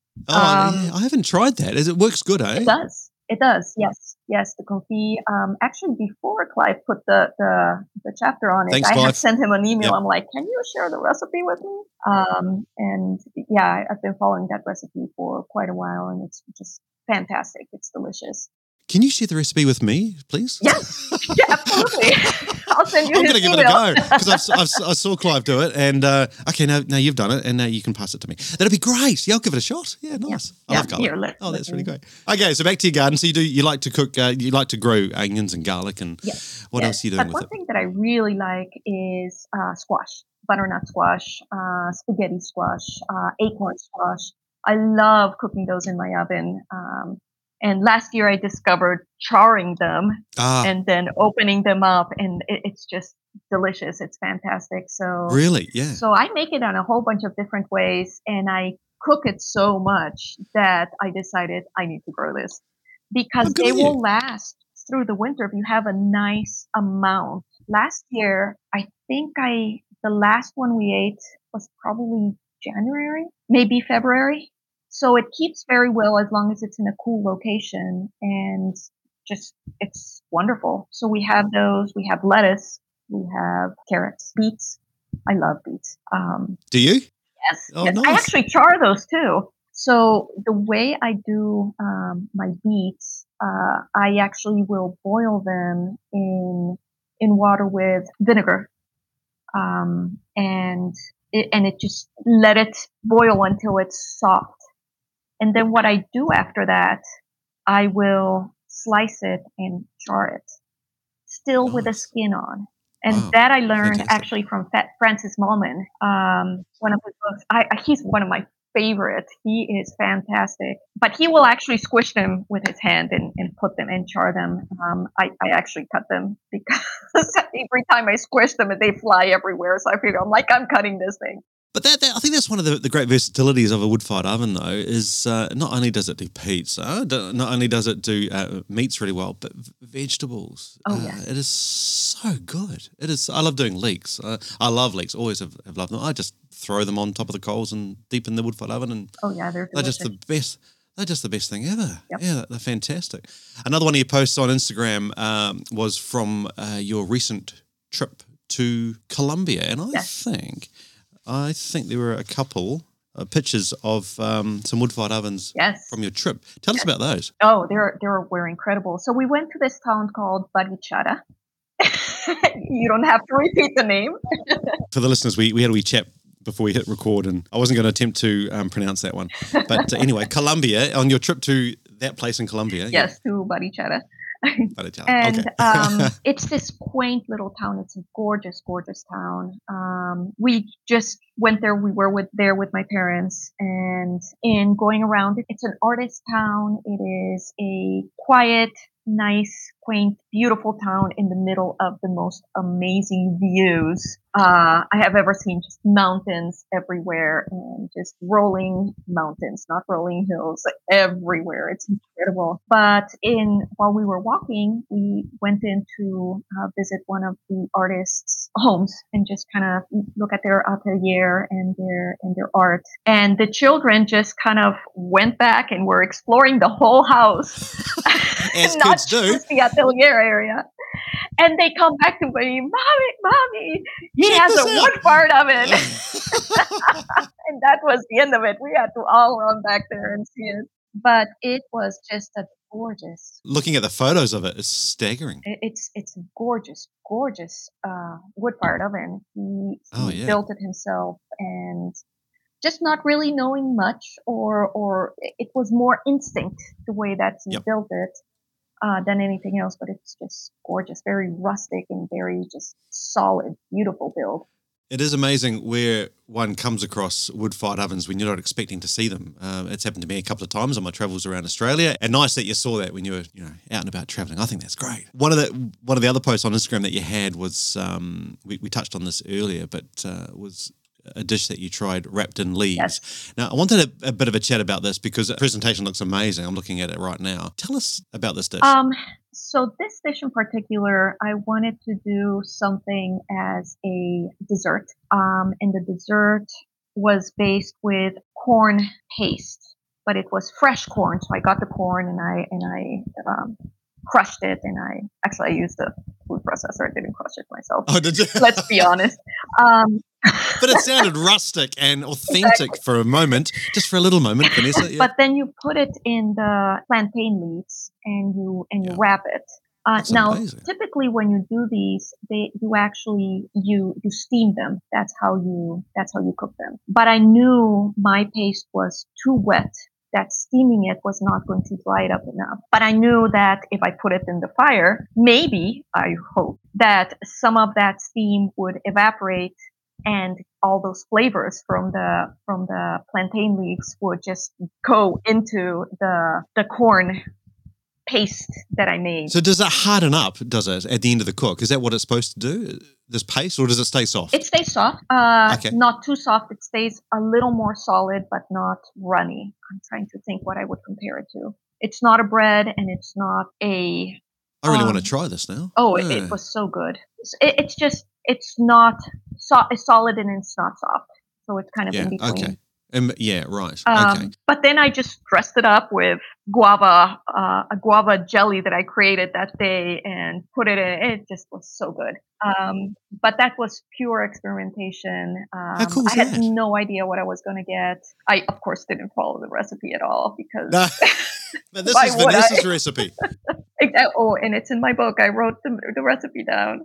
I haven't tried that. It works good, eh? It does. Yes, the confit. Actually, before Clive put the chapter on it, Thanks, I Clive. had sent him an email. I'm like, can you share the recipe with me? And I've been following that recipe for quite a while, and it's just fantastic. It's delicious. Can you share the recipe with me, please? Yes, absolutely. I'll send you. I'm going to give it a go because I saw Clive do it, and now you've done it, and now you can pass it to me. That'd be great. Yeah, I'll give it a shot. Yeah, nice. I love garlic. That's really great. Okay, so back to your garden. So you like to cook. You like to grow onions and garlic, and what else are you doing with it? One thing that I really like is squash, butternut squash, spaghetti squash, acorn squash. I love cooking those in my oven. And last year I discovered charring them Ah, and then opening them up, and it's just delicious. It's fantastic. really? Yeah. So I make it on a whole bunch of different ways, and I cook it so much that I decided I need to grow this Oh, because good they on you. will last through the winter if you have a nice amount. Last year, I think the last one we ate was probably January, maybe February. So it keeps very well as long as it's in a cool location, and just it's wonderful. So we have those, we have lettuce, we have carrots, beets. I love beets. Do you? Yes, Oh, yes. I nice. actually char those too. So the way I do my beets, I actually will boil them in water with vinegar, and it just let it boil until it's soft. And then what I do after that, I will slice it and char it, still with the Nice. skin on. And Wow. that I learned Fantastic. actually from Francis Mallman, one of his books. He's one of my favorites. He is fantastic. But he will actually squish them with his hand and put them and char them. I actually cut them because every time I squish them, they fly everywhere. So I figure I'm cutting this thing. But I think that's one of the great versatilities of a wood-fired oven, though, is not only does it do pizza, not only does it do meats really well, but vegetables. Oh, yeah. It is so good. It is. I love doing leeks. I love leeks. Always have loved them. I just throw them on top of the coals and deep in the wood-fired oven, and Oh, yeah, they're they're just delicious. the best. They're just the best thing ever. Yep. Yeah, they're fantastic. Another one of your posts on Instagram was from your recent trip to Colombia, and Yes. I think there were a couple pictures of some wood-fired ovens Yes. from your trip. Tell us about those. Oh, they were incredible. So we went to this town called Barichara. You don't have to repeat the name. For the listeners, we had a wee chat before we hit record, and I wasn't going to attempt to pronounce that one. But anyway, Colombia, on your trip to that place in Colombia. Yes, to Barichara. Barichara. And Okay. it's this quaint little town. It's a gorgeous, gorgeous town. We just went there. We were there with my parents, and in going around it, it's an artist town. It is a quiet, nice, quaint, beautiful town in the middle of the most amazing views I have ever seen. Just mountains everywhere and just rolling mountains, not rolling hills, everywhere. It's incredible. But while we were walking, we went in to visit one of the artists' homes and just kind of look at their atelier and their art. And the children just kind of went back and were exploring the whole house. As Not kids do. just the atelier area. And they come back to me, Mommy, he Check has this a out." wood-fired oven. And that was the end of it. We had to all run back there and see it. But it was just a gorgeous, Looking at the photos of it is staggering. it's a gorgeous, gorgeous wood-fired oven. Oh, He yeah. built it himself, and just not really knowing much, or it was more instinct the way that he Yep. built it. Than anything else, but it's just gorgeous, very rustic and very just solid, beautiful build. It is amazing where one comes across wood-fired ovens when you're not expecting to see them. It's happened to me a couple of times on my travels around Australia, and nice that you saw that when you were, out and about traveling. I think that's great. One of the other posts on Instagram that you had was we touched on this earlier, but was a dish that you tried wrapped in leaves. Yes. Now, I wanted a bit of a chat about this because the presentation looks amazing. I'm looking at it right now. Tell us about this dish. So this dish in particular, I wanted to do something as a dessert. And the dessert was based with corn paste, but it was fresh corn. So I got the corn and I crushed it, and I used a food processor. I didn't crush it myself. Oh, did you? Let's be honest. But it sounded rustic and authentic Exactly. for a moment, just for a little moment, Vanessa. Yeah. But then you put it in the plantain leaves and you Yeah. wrap it. That's Now, amazing. typically when you do these, you steam them. That's how you cook them. But I knew my paste was too wet, that steaming it was not going to dry it up enough. But I knew that if I put it in the fire, maybe, I hope, that some of that steam would evaporate and all those flavors from the plantain leaves would just go into the corn paste that I made. So does it harden up, does it, at the end of the cook? Is that what it's supposed to do, this paste, or does it stay soft? It stays soft, Okay. not too soft. It stays a little more solid, but not runny. I'm trying to think what I would compare it to. It's not a bread, and it's not a... I really want to try this now. Oh, Yeah. it was so good. It's not solid and it's not soft. So it's kind of in between. Okay. Yeah, right. Okay. But then I just dressed it up with guava, a guava jelly that I created that day, and put it in. It just was so good. But that was pure experimentation. How cool is I had that? no idea what I was going to get. I, of course, didn't follow the recipe at all because... No. But this Why is would Vanessa's recipe. Oh, and it's in my book. I wrote the recipe down.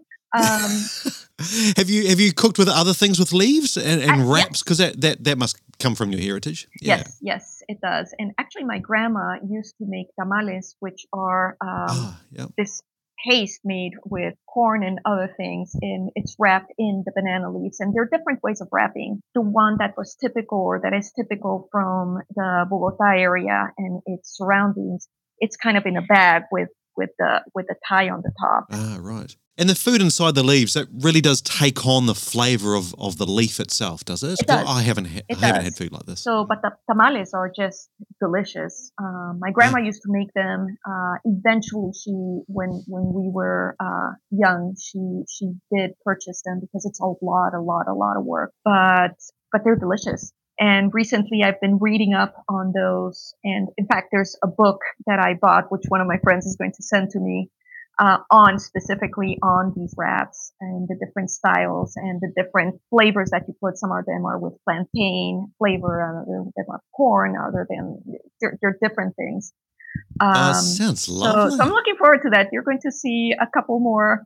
Have you cooked with other things with leaves and wraps? Because yes. that must come from your heritage. Yeah. Yes, it does. And actually, my grandma used to make tamales, which are this paste made with corn and other things, and it's wrapped in the banana leaves. And there are different ways of wrapping. The one that was typical, or that is typical from the Bogota area and its surroundings, it's kind of in a bag with the tie on the top. Ah, right. And the food inside the leaves, that really does take on the flavor of the leaf itself, does it? It does. I haven't had food like this. So, but the tamales are just delicious. My grandma used to make them. Eventually, when we were young, she did purchase them because it's a lot of work. But they're delicious. And recently, I've been reading up on those. And in fact, there's a book that I bought, which one of my friends is going to send to me, specifically on these wraps and the different styles and the different flavors that you put. Some of them are with plantain flavor, other them are corn, other than they're different things. Sounds lovely. So I'm looking forward to that. You're going to see a couple more.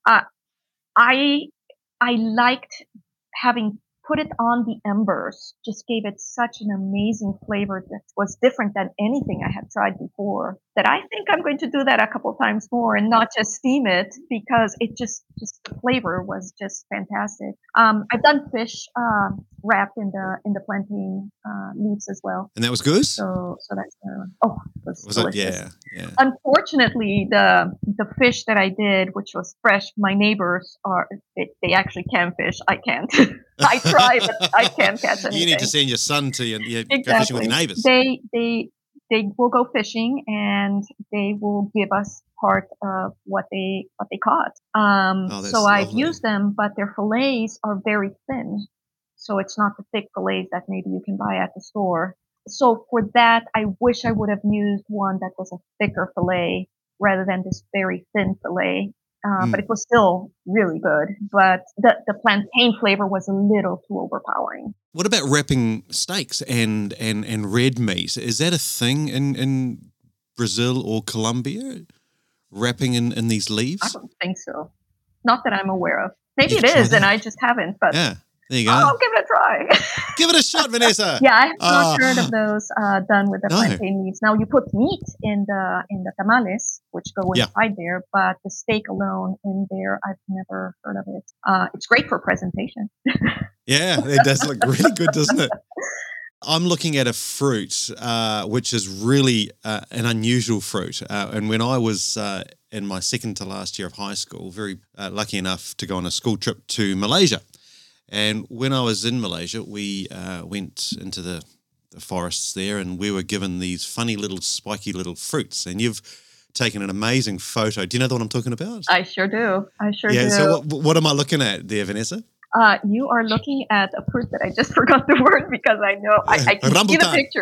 I liked having put it on the embers, just gave it such an amazing flavor that was different than anything I had tried before, that I think I'm going to do that a couple times more and not just steam it, because it just the flavor was just fantastic. I've done fish wrapped in the plantain leaves as well. And that was good? So that's it was delicious. It? Yeah. Unfortunately, the fish that I did, which was fresh, my neighbors they actually can fish. I can't. I try, but I can't catch anything. You need to send your son to exactly. go fishing with your neighbors. They will go fishing, and they will give us part of what they caught. So I've used them, but their fillets are very thin. So it's not the thick fillets that maybe you can buy at the store. So for that, I wish I would have used one that was a thicker fillet rather than this very thin fillet. But it was still really good. But the plantain flavor was a little too overpowering. What about wrapping steaks and red meat? Is that a thing in Brazil or Colombia? Wrapping in these leaves? I don't think so. Not that I'm aware of. Maybe it is, and I just haven't. But yeah, there you go. I'll give it a try. Give it a shot, Vanessa. Yeah, I have not heard of those done with the plantain leaves. Now, you put meat in the tamales, which go inside there, but the steak alone in there, I've never heard of it. It's great for presentation. Yeah, it does look really good, doesn't it? I'm looking at a fruit, which is really an unusual fruit. And when I was in my second to last year of high school, very lucky enough to go on a school trip to Malaysia. And when I was in Malaysia, we went into the forests there, and we were given these funny little spiky little fruits. And you've taken an amazing photo. Do you know the one I'm talking about? I sure do. do. Yeah, so what am I looking at there, Vanessa? You are looking at a fruit that I just forgot the word, because I know I can see the picture.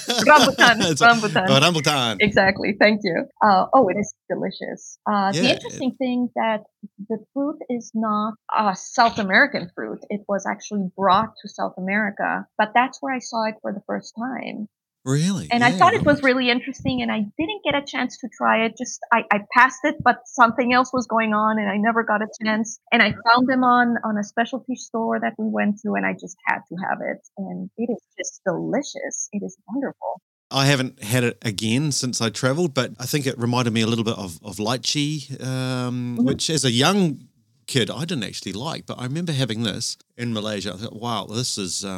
Rambutan. Oh, rambutan. Exactly. Thank you. It is delicious. The interesting thing that the fruit is not a South American fruit. It was actually brought to South America, but that's where I saw it for the first time. Really? And I thought it was really interesting, and I didn't get a chance to try it. Just I passed it, but something else was going on, and I never got a chance. And I found them on a specialty store that we went to, and I just had to have it. And it is just delicious. It is wonderful. I haven't had it again since I traveled, but I think it reminded me a little bit of lychee, which as a young kid I didn't actually like. But I remember having this in Malaysia. I thought, wow, this is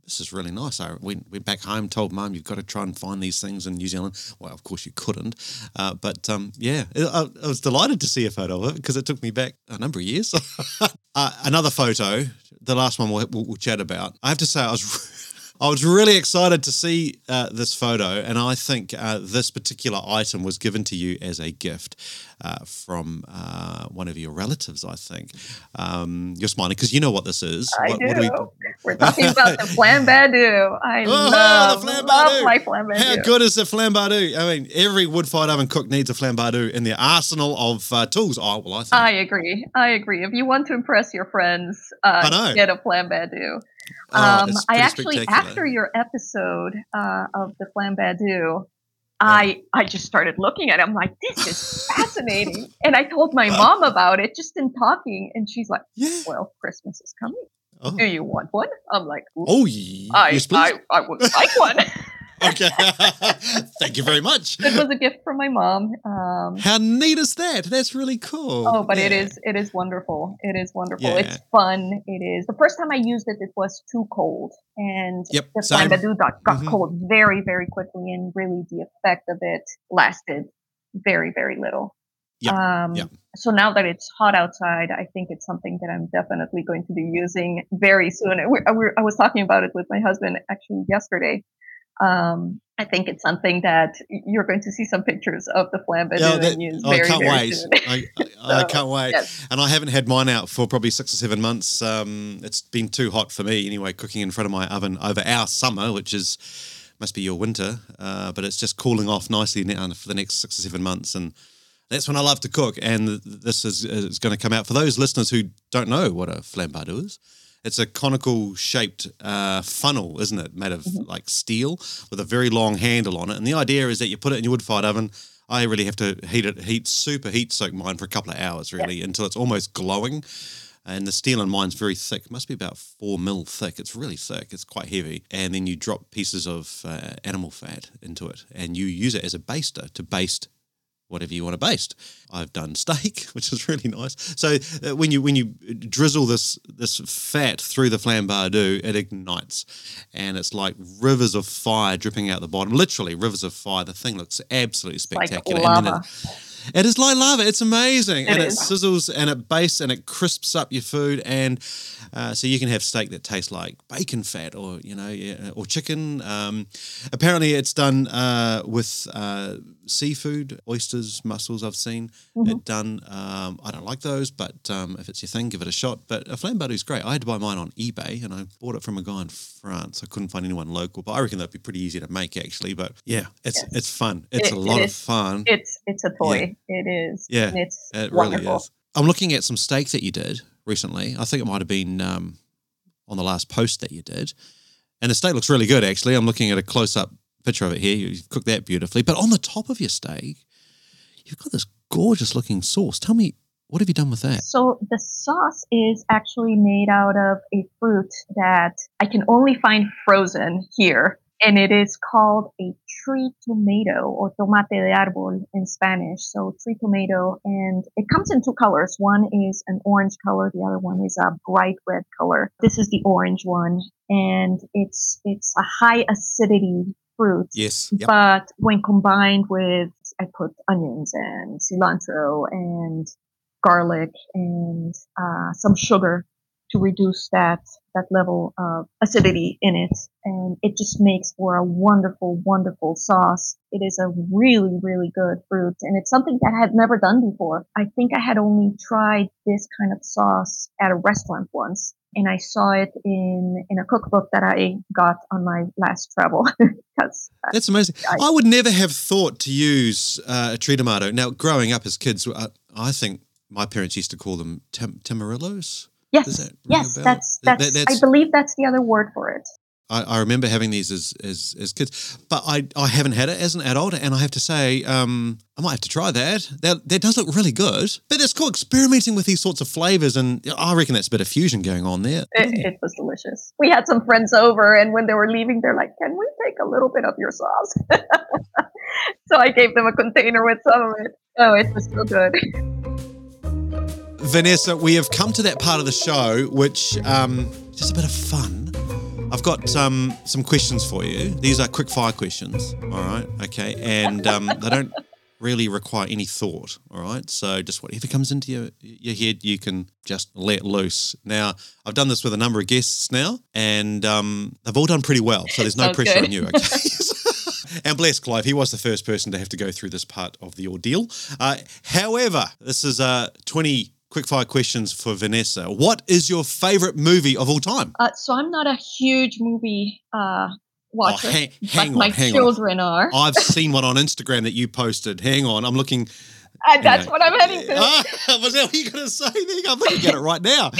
this is really nice. I went back home, told Mum, you've got to try and find these things in New Zealand. Well, of course you couldn't. But I was delighted to see a photo of it because it took me back a number of years. Another photo, the last one we'll chat about. I have to say I was really excited to see this photo, and I think this particular item was given to you as a gift from one of your relatives, I think. You're smiling because you know what this is. I do. We're talking about the flambadou. I love my flambadou. How good is the flambadou? I mean, every wood-fired oven cook needs a flambadou in their arsenal of tools. Oh, well, I think. I agree. If you want to impress your friends, get a flambadou. I actually, after your episode of the flambadou, I just started looking at it. I'm like, this is fascinating. And I told my mom about it just in talking. And she's like, well, Christmas is coming. Oh. Do you want one? I'm like, yes, please. I would like one. Okay. Thank you very much. It was a gift from my mom. How neat is that? That's really cool. Oh, but it is wonderful. It is wonderful. Yeah. It's fun. It is. The first time I used it, it was too cold. And the flambadou got cold very, very quickly. And really the effect of it lasted very, very little. So now that it's hot outside, I think it's something that I'm definitely going to be using very soon. I was talking about it with my husband actually yesterday. I think it's something that you're going to see some pictures of the flambadou and use very, very soon. I can't wait. Yes. And I haven't had mine out for probably 6 or 7 months. It's been too hot for me anyway, cooking in front of my oven over our summer, which must be your winter, but it's just cooling off nicely now for the next 6 or 7 months. And that's when I love to cook. And this is going to come out. For those listeners who don't know what a flambadou is, it's a conical shaped funnel, isn't it? Made of like steel with a very long handle on it. And the idea is that you put it in your wood-fired oven. I really have to super heat soak mine for a couple of hours really until it's almost glowing. And the steel in mine's very thick. It must be about 4 mil thick. It's really thick. It's quite heavy. And then you drop pieces of animal fat into it and you use it as a baster to baste whatever you want to baste. I've done steak, which is really nice. So when you drizzle this fat through the flambadou, it ignites, and it's like rivers of fire dripping out the bottom. Literally rivers of fire. The thing looks absolutely spectacular. Like lava. It is like lava. It's amazing. It sizzles and it bastes and it crisps up your food. And so you can have steak that tastes like bacon fat or chicken. Apparently it's done with seafood, oysters, mussels I've seen it done. I don't like those, but if it's your thing, give it a shot. But a flambadou is great. I had to buy mine on eBay and I bought it from a guy in France. I couldn't find anyone local, but I reckon that'd be pretty easy to make actually. But yeah, it's fun. It's a lot of fun. It's a toy. Yeah. It is. Yeah, and it's it wonderful. Really is. I'm looking at some steak that you did recently. I think it might have been on the last post that you did. And the steak looks really good, actually. I'm looking at a close-up picture of it here. You've cooked that beautifully. But on the top of your steak, you've got this gorgeous-looking sauce. Tell me, what have you done with that? So the sauce is actually made out of a fruit that I can only find frozen here. And it is called a tree tomato, or tomate de árbol in Spanish. So tree tomato, and it comes in 2 colors. One is an orange color. The other one is a bright red color. This is the orange one, and it's a high acidity fruit. Yes. Yep. But when combined with, I put onions and cilantro and garlic and some sugar to reduce that level of acidity in it. And it just makes for a wonderful, wonderful sauce. It is a really, really good fruit. And it's something that I had never done before. I think I had only tried this kind of sauce at a restaurant once. And I saw it in a cookbook that I got on my last travel. That's amazing. I would never have thought to use a tree tomato. Now, growing up as kids, I think my parents used to call them tamarillos. Yes, that's I believe that's the other word for it. I remember having these as kids, but I haven't had it as an adult, and I have to say I might have to try that. That does look really good. But it's cool experimenting with these sorts of flavors, and I reckon that's a bit of fusion going on there. It was delicious. We had some friends over, and when they were leaving, they're like, "Can we take a little bit of your sauce?" So I gave them a container with some of it. Oh, it was so good. Vanessa, we have come to that part of the show which just a bit of fun. I've got some questions for you. These are quick fire questions, all right? Okay, and they don't really require any thought, all right? So just whatever comes into your head, you can just let loose. Now, I've done this with a number of guests now, and they've all done pretty well, so there's no pressure on you, okay? And bless Clive, he was the first person to have to go through this part of the ordeal. However, this is 20 quickfire questions for Vanessa. What is your favourite movie of all time? So I'm not a huge movie watcher, hang but my children are. I've seen one on Instagram that you posted. Hang on, I'm looking. That's what I'm heading to. Was that what you going to say? I'm looking at it right now.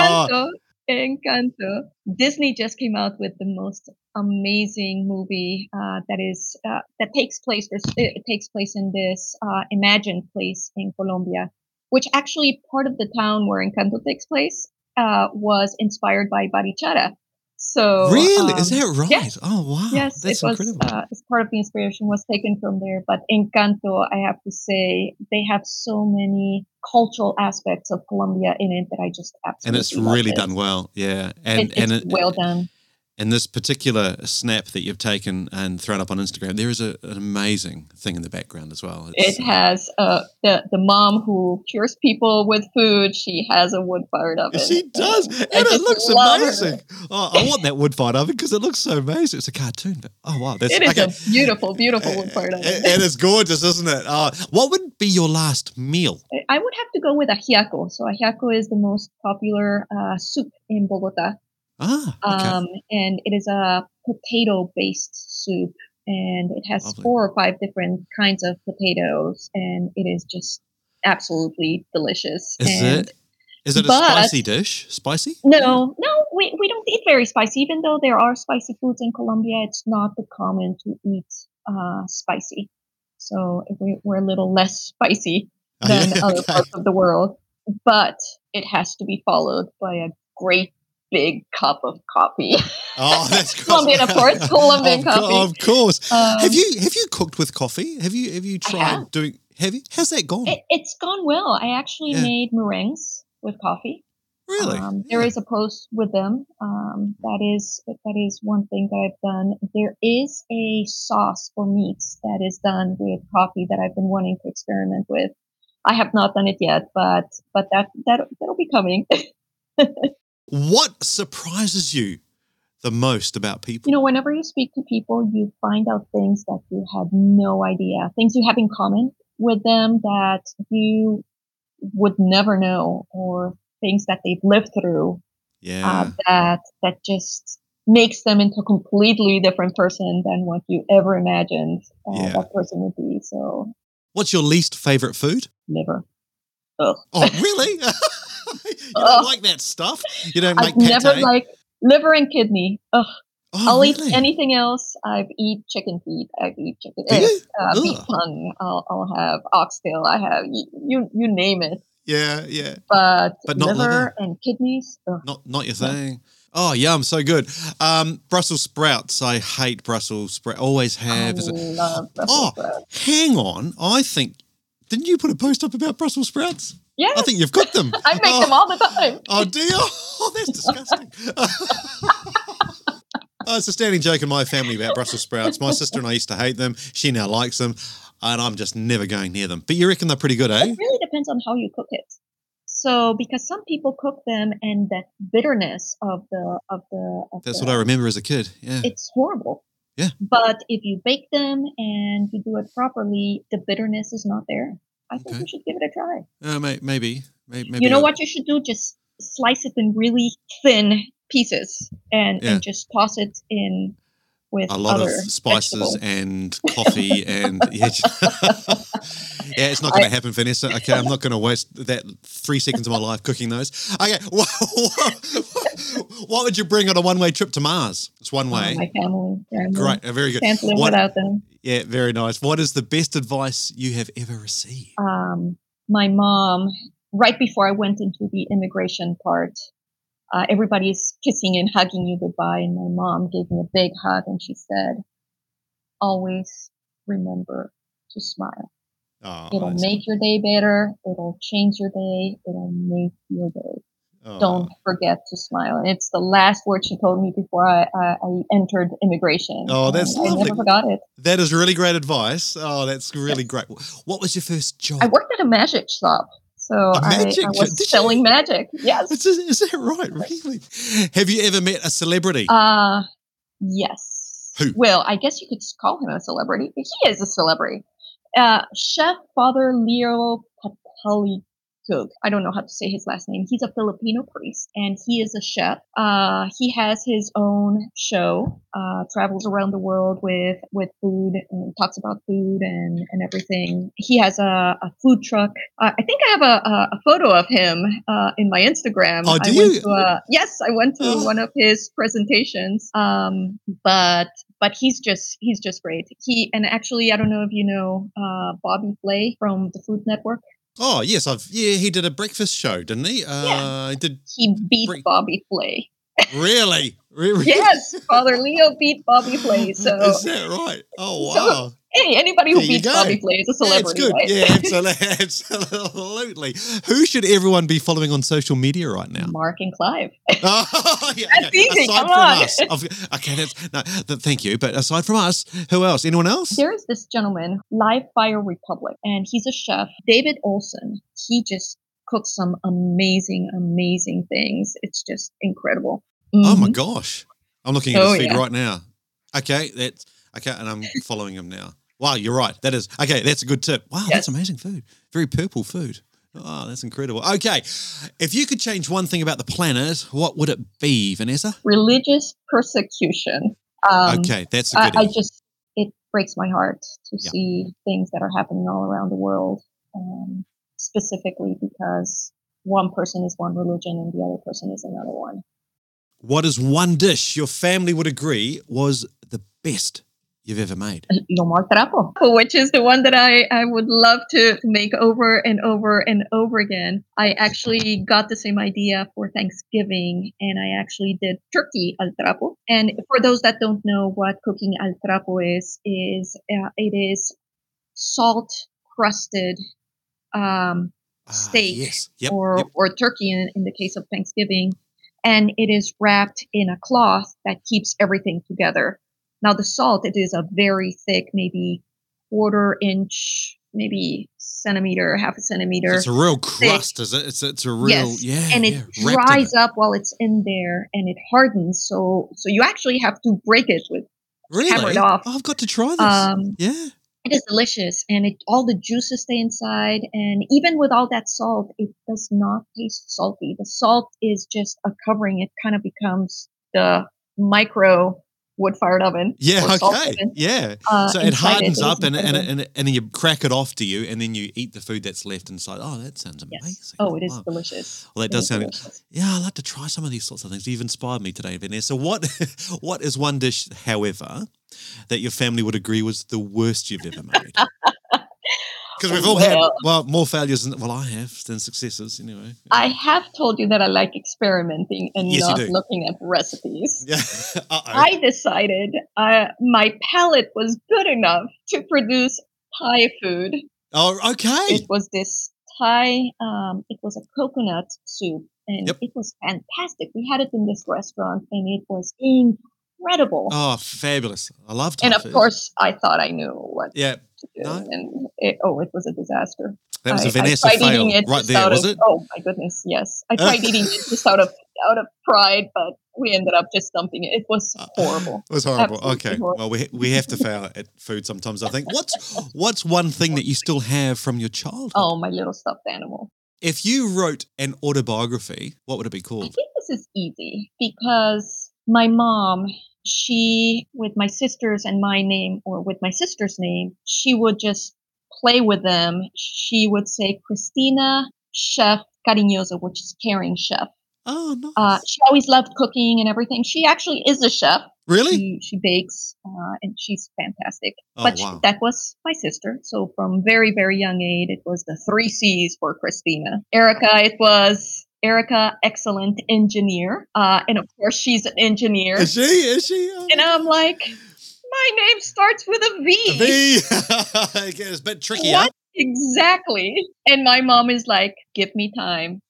Encanto. Disney just came out with the most amazing movie that takes place. It takes place in this imagined place in Colombia, which actually part of the town where Encanto takes place was inspired by Barichara. So really, is that right? Yeah. Oh wow! Yes, that's incredible. It's part of the inspiration was taken from there. But Encanto, I have to say, they have so many cultural aspects of Colombia in it that I just absolutely and it's really done well. Yeah, and it's well done. And this particular snap that you've taken and thrown up on Instagram, there is an amazing thing in the background as well. It has the mom who cures people with food. She has a wood-fired oven. She does, and it looks amazing. Oh, I want that wood-fired oven because it looks so amazing. It's a cartoon, but oh wow, it is a beautiful, beautiful wood-fired oven. And it's gorgeous, isn't it? What would be your last meal? I would have to go with ajiaco. So ajiaco is the most popular soup in Bogota. Okay. And it is a potato-based soup, and it has Lovely. 4 or 5 different kinds of potatoes, and it is just absolutely delicious. Is it a spicy dish? Spicy? No, we don't eat very spicy. Even though there are spicy foods in Colombia, it's not common to eat spicy. So we're a little less spicy than other parts of the world, but it has to be followed by a great big cup of coffee. Oh, that's Colombian, of course. Colombian coffee. Of course. Have you cooked with coffee? Have you tried doing? Have you? How's that gone? It's gone well. I actually made meringues with coffee. Really? There is a post with them. That is one thing that I've done. There is a sauce for meats that is done with coffee that I've been wanting to experiment with. I have not done it yet, but that'll be coming. What surprises you the most about people? Whenever you speak to people, you find out things that you had no idea, things you have in common with them that you would never know, or things that they've lived through. That just makes them into a completely different person than what you ever imagined that person would be. So, what's your least favorite food? Liver. Ugh. Oh, really? You don't like that stuff? You don't make pate? Never like liver and kidney. Ugh. Oh, I'll really? eat anything else. I've eat chicken feet. I've eat chicken beef tongue. I'll have oxtail. I have you name it. Yeah. But not liver and kidneys. Ugh. Not your thing. Oh, yum, so good. Brussels sprouts. I hate Brussels sprouts. Always have. I love Brussels sprouts. Hang on. I think, didn't you put a post up about Brussels sprouts? Yeah. I think you've cooked them. I make them all the time. Oh, do you? Oh, that's disgusting. It's a standing joke in my family about Brussels sprouts. My sister and I used to hate them. She now likes them, and I'm just never going near them. But you reckon they're pretty good, eh? It really depends on how you cook it. So, because some people cook them, and that bitterness of that's what I remember as a kid. Yeah, it's horrible. Yeah. But if you bake them and you do it properly, the bitterness is not there. I think you should give it a try. Maybe. You know what you should do? Just slice it in really thin pieces and just toss it in with a lot other of spices vegetables. And coffee and it's not going to happen, Vanessa. Okay, I'm not going to waste that 3 seconds of my life cooking those. Okay, what would you bring on a one-way trip to Mars? It's one way. My family. Great, very good. Can't live without them. Yeah, very nice. What is the best advice you have ever received? My mom, right before I went into the immigration part, everybody's kissing and hugging you goodbye, and my mom gave me a big hug, and she said, always remember to smile. Oh, it'll make your day better. It'll change your day. It'll make your day. Don't forget to smile. And it's the last word she told me before I entered immigration. Oh, that's I lovely. never forgot it. That is really great advice. Oh, that's really great. What was your first job? I worked at a magic shop. So I was selling magic. Yes. Is that right? Really? Have you ever met a celebrity? Yes. Who? Well, I guess you could call him a celebrity. He is a celebrity. Chef Father Leo Patalicug. I don't know how to say his last name. He's a Filipino priest, and he is a chef. He has his own show, travels around the world with food and talks about food and everything. He has a food truck. I think I have a photo of him in my Instagram. Oh, do you? Yes, I went to one of his presentations. But he's just great. And actually, I don't know if you know Bobby Flay from the Food Network. Oh yes, he did a breakfast show, didn't he? Yeah. He beat Bobby Flay. Really? Yes, Father Leo beat Bobby Flay. So is that right? Oh wow. So, hey, anybody who beats Bobby Flay is a celebrity, that's good. Right? Yeah, absolutely. Who should everyone be following on social media right now? Mark and Clive. Oh, yeah, that's easy. Aside Come from on. us, thank you. But aside from us, who else? Anyone else? There is this gentleman, Live Fire Republic, and he's a chef, David Olson. He just cooks some amazing things. It's just incredible. Mm-hmm. Oh my gosh, I'm looking at his feed right now. Okay, and I'm following him now. Wow, you're right. That's a good tip. Wow, That's amazing food. Very purple food. Oh, that's incredible. Okay, if you could change one thing about the planet, what would it be, Vanessa? Religious persecution. Okay, that's a good it breaks my heart to see things that are happening all around the world, specifically because one person is one religion and the other person is another one. What is one dish your family would agree was the best you've ever made? Lomo al trapo, which is the one that I would love to make over and over and over again. I actually got the same idea for Thanksgiving, and I actually did turkey al trapo. And for those that don't know what cooking al trapo is it is salt crusted steak or turkey in the case of Thanksgiving. And it is wrapped in a cloth that keeps everything together. Now, the salt, it is a very thick, maybe quarter-inch, maybe centimeter, half a centimeter. So it's a real crust, is it? It's a real, and it dries up while it's in there, and it hardens. So you actually have to break it with hammer it off. Oh, I've got to try this. It is delicious, and all the juices stay inside. And even with all that salt, it does not taste salty. The salt is just a covering. It kind of becomes the micro wood-fired oven. Yeah, okay. Yeah. So it hardens up and then you crack it off to you, and then you eat the food that's left inside. Oh, that sounds amazing. Yes. Oh, it is delicious. Well, that does sound delicious. Yeah, I'd like to try some of these sorts of things. You've inspired me today, Vanessa. What is one dish, however, that your family would agree was the worst you've ever made? Because we've all had, more failures than, I have, than successes, anyway. I have told you that I like experimenting and not looking at recipes. Yeah. I decided my palate was good enough to produce Thai food. Oh, okay. It was this Thai, it was a coconut soup, and it was fantastic. We had it in this restaurant, and it was incredible. Oh, fabulous. I love Thai food. And of course, I thought I knew what to do. No? And it was a disaster. That was a Vanessa fail right there, was it? Oh, my goodness, yes. I tried eating it just out of pride, but we ended up just dumping it. It was horrible. It was horrible. Okay. Horrible. Well, we have to fail at food sometimes, I think. What's one thing that you still have from your childhood? Oh, my little stuffed animal. If you wrote an autobiography, what would it be called? I think this is easy because my mom, she, with my sisters and my name, or with my sister's name, she would just play with them. She would say Cristina Chef Cariñosa, which is caring chef. Oh, nice. She always loved cooking and everything. She actually is a chef. Really? She bakes, and she's fantastic. Oh, but wow. That was my sister. So from very, very young age, it was the 3 C's for Cristina. Erica, it was Erica, excellent engineer. And of course, she's an engineer. Is she? Oh. And I'm like, my name starts with a V. A V. It's a bit tricky, huh? Exactly. And my mom is like, give me time.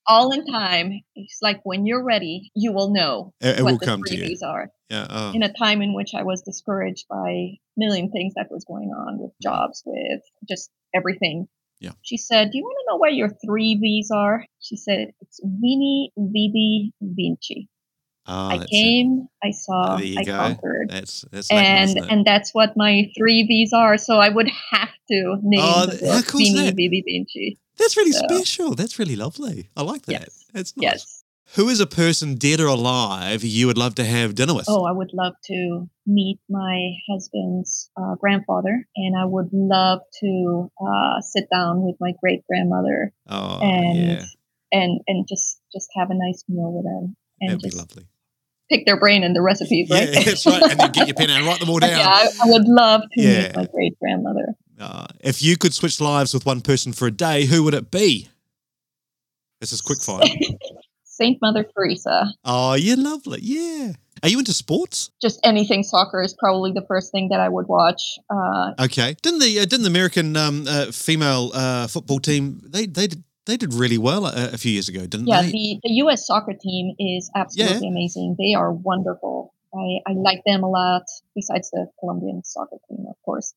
all in time. It's like when you're ready, you will know It what will the come to you. freebies are. Yeah. Oh. In a time in which I was discouraged by a million things that was going on with jobs, with just everything. Yeah. She said, "Do you want to know what your 3 V's are?" She said, "It's Vini, Vidi, Vinci." Oh, I that's came, I saw, there you I go. conquered. That's Latin, isn't it? And that's what my 3 V's are. So I would have to name the how book cool is Vini, that? Vidi, Vinci. That's really So, special. That's really lovely. I like that. yes. That's nice. Yes. Who is a person, dead or alive, you would love to have dinner with? Oh, I would love to meet my husband's grandfather, and I would love to sit down with my great grandmother Oh, and yeah. and just have a nice meal with them and That'd be just lovely. pick their brain in the recipes, right? Yeah, that's right. And then get your pen out and write them all down. Yeah, I would love to Yeah. meet my great grandmother. If you could switch lives with one person for a day, who would it be? This is quick fire. Saint Mother Teresa. Oh, you're lovely. Yeah. Are you into sports? Just anything soccer is probably the first thing that I would watch. Okay. Didn't the American female football team they did really well a few years ago, didn't they? The U.S. soccer team is absolutely amazing. They are wonderful. I like them a lot. Besides the Colombian soccer team, of course.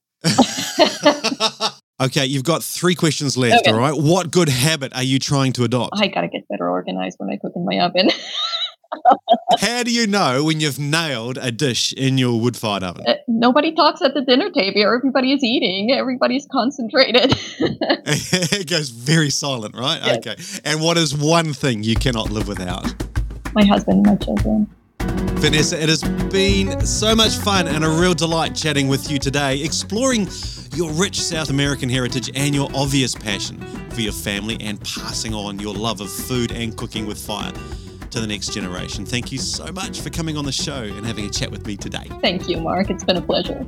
Okay, you've got 3 questions left, all right? What good habit are you trying to adopt? I got to get better organized when I cook in my oven. How do you know when you've nailed a dish in your wood-fired oven? Nobody talks at the dinner table. Everybody is eating. Everybody's concentrated. It goes very silent, right? Yes. Okay. And what is one thing you cannot live without? My husband and my children. Vanessa, it has been so much fun and a real delight chatting with you today, exploring your rich South American heritage and your obvious passion for your family and passing on your love of food and cooking with fire to the next generation. Thank you so much for coming on the show and having a chat with me today. Thank you, Mark. It's been a pleasure.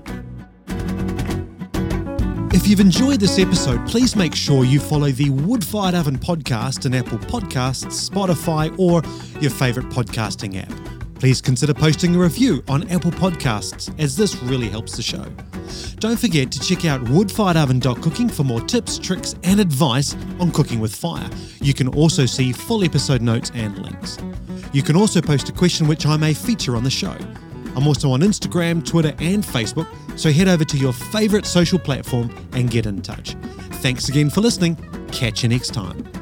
If you've enjoyed this episode, please make sure you follow the Wood Fired Oven podcast in Apple Podcasts, Spotify, or your favourite podcasting app. Please consider posting a review on Apple Podcasts, as this really helps the show. Don't forget to check out woodfiredoven.cooking for more tips, tricks, and advice on cooking with fire. You can also see full episode notes and links. You can also post a question which I may feature on the show. I'm also on Instagram, Twitter, and Facebook, so head over to your favourite social platform and get in touch. Thanks again for listening. Catch you next time.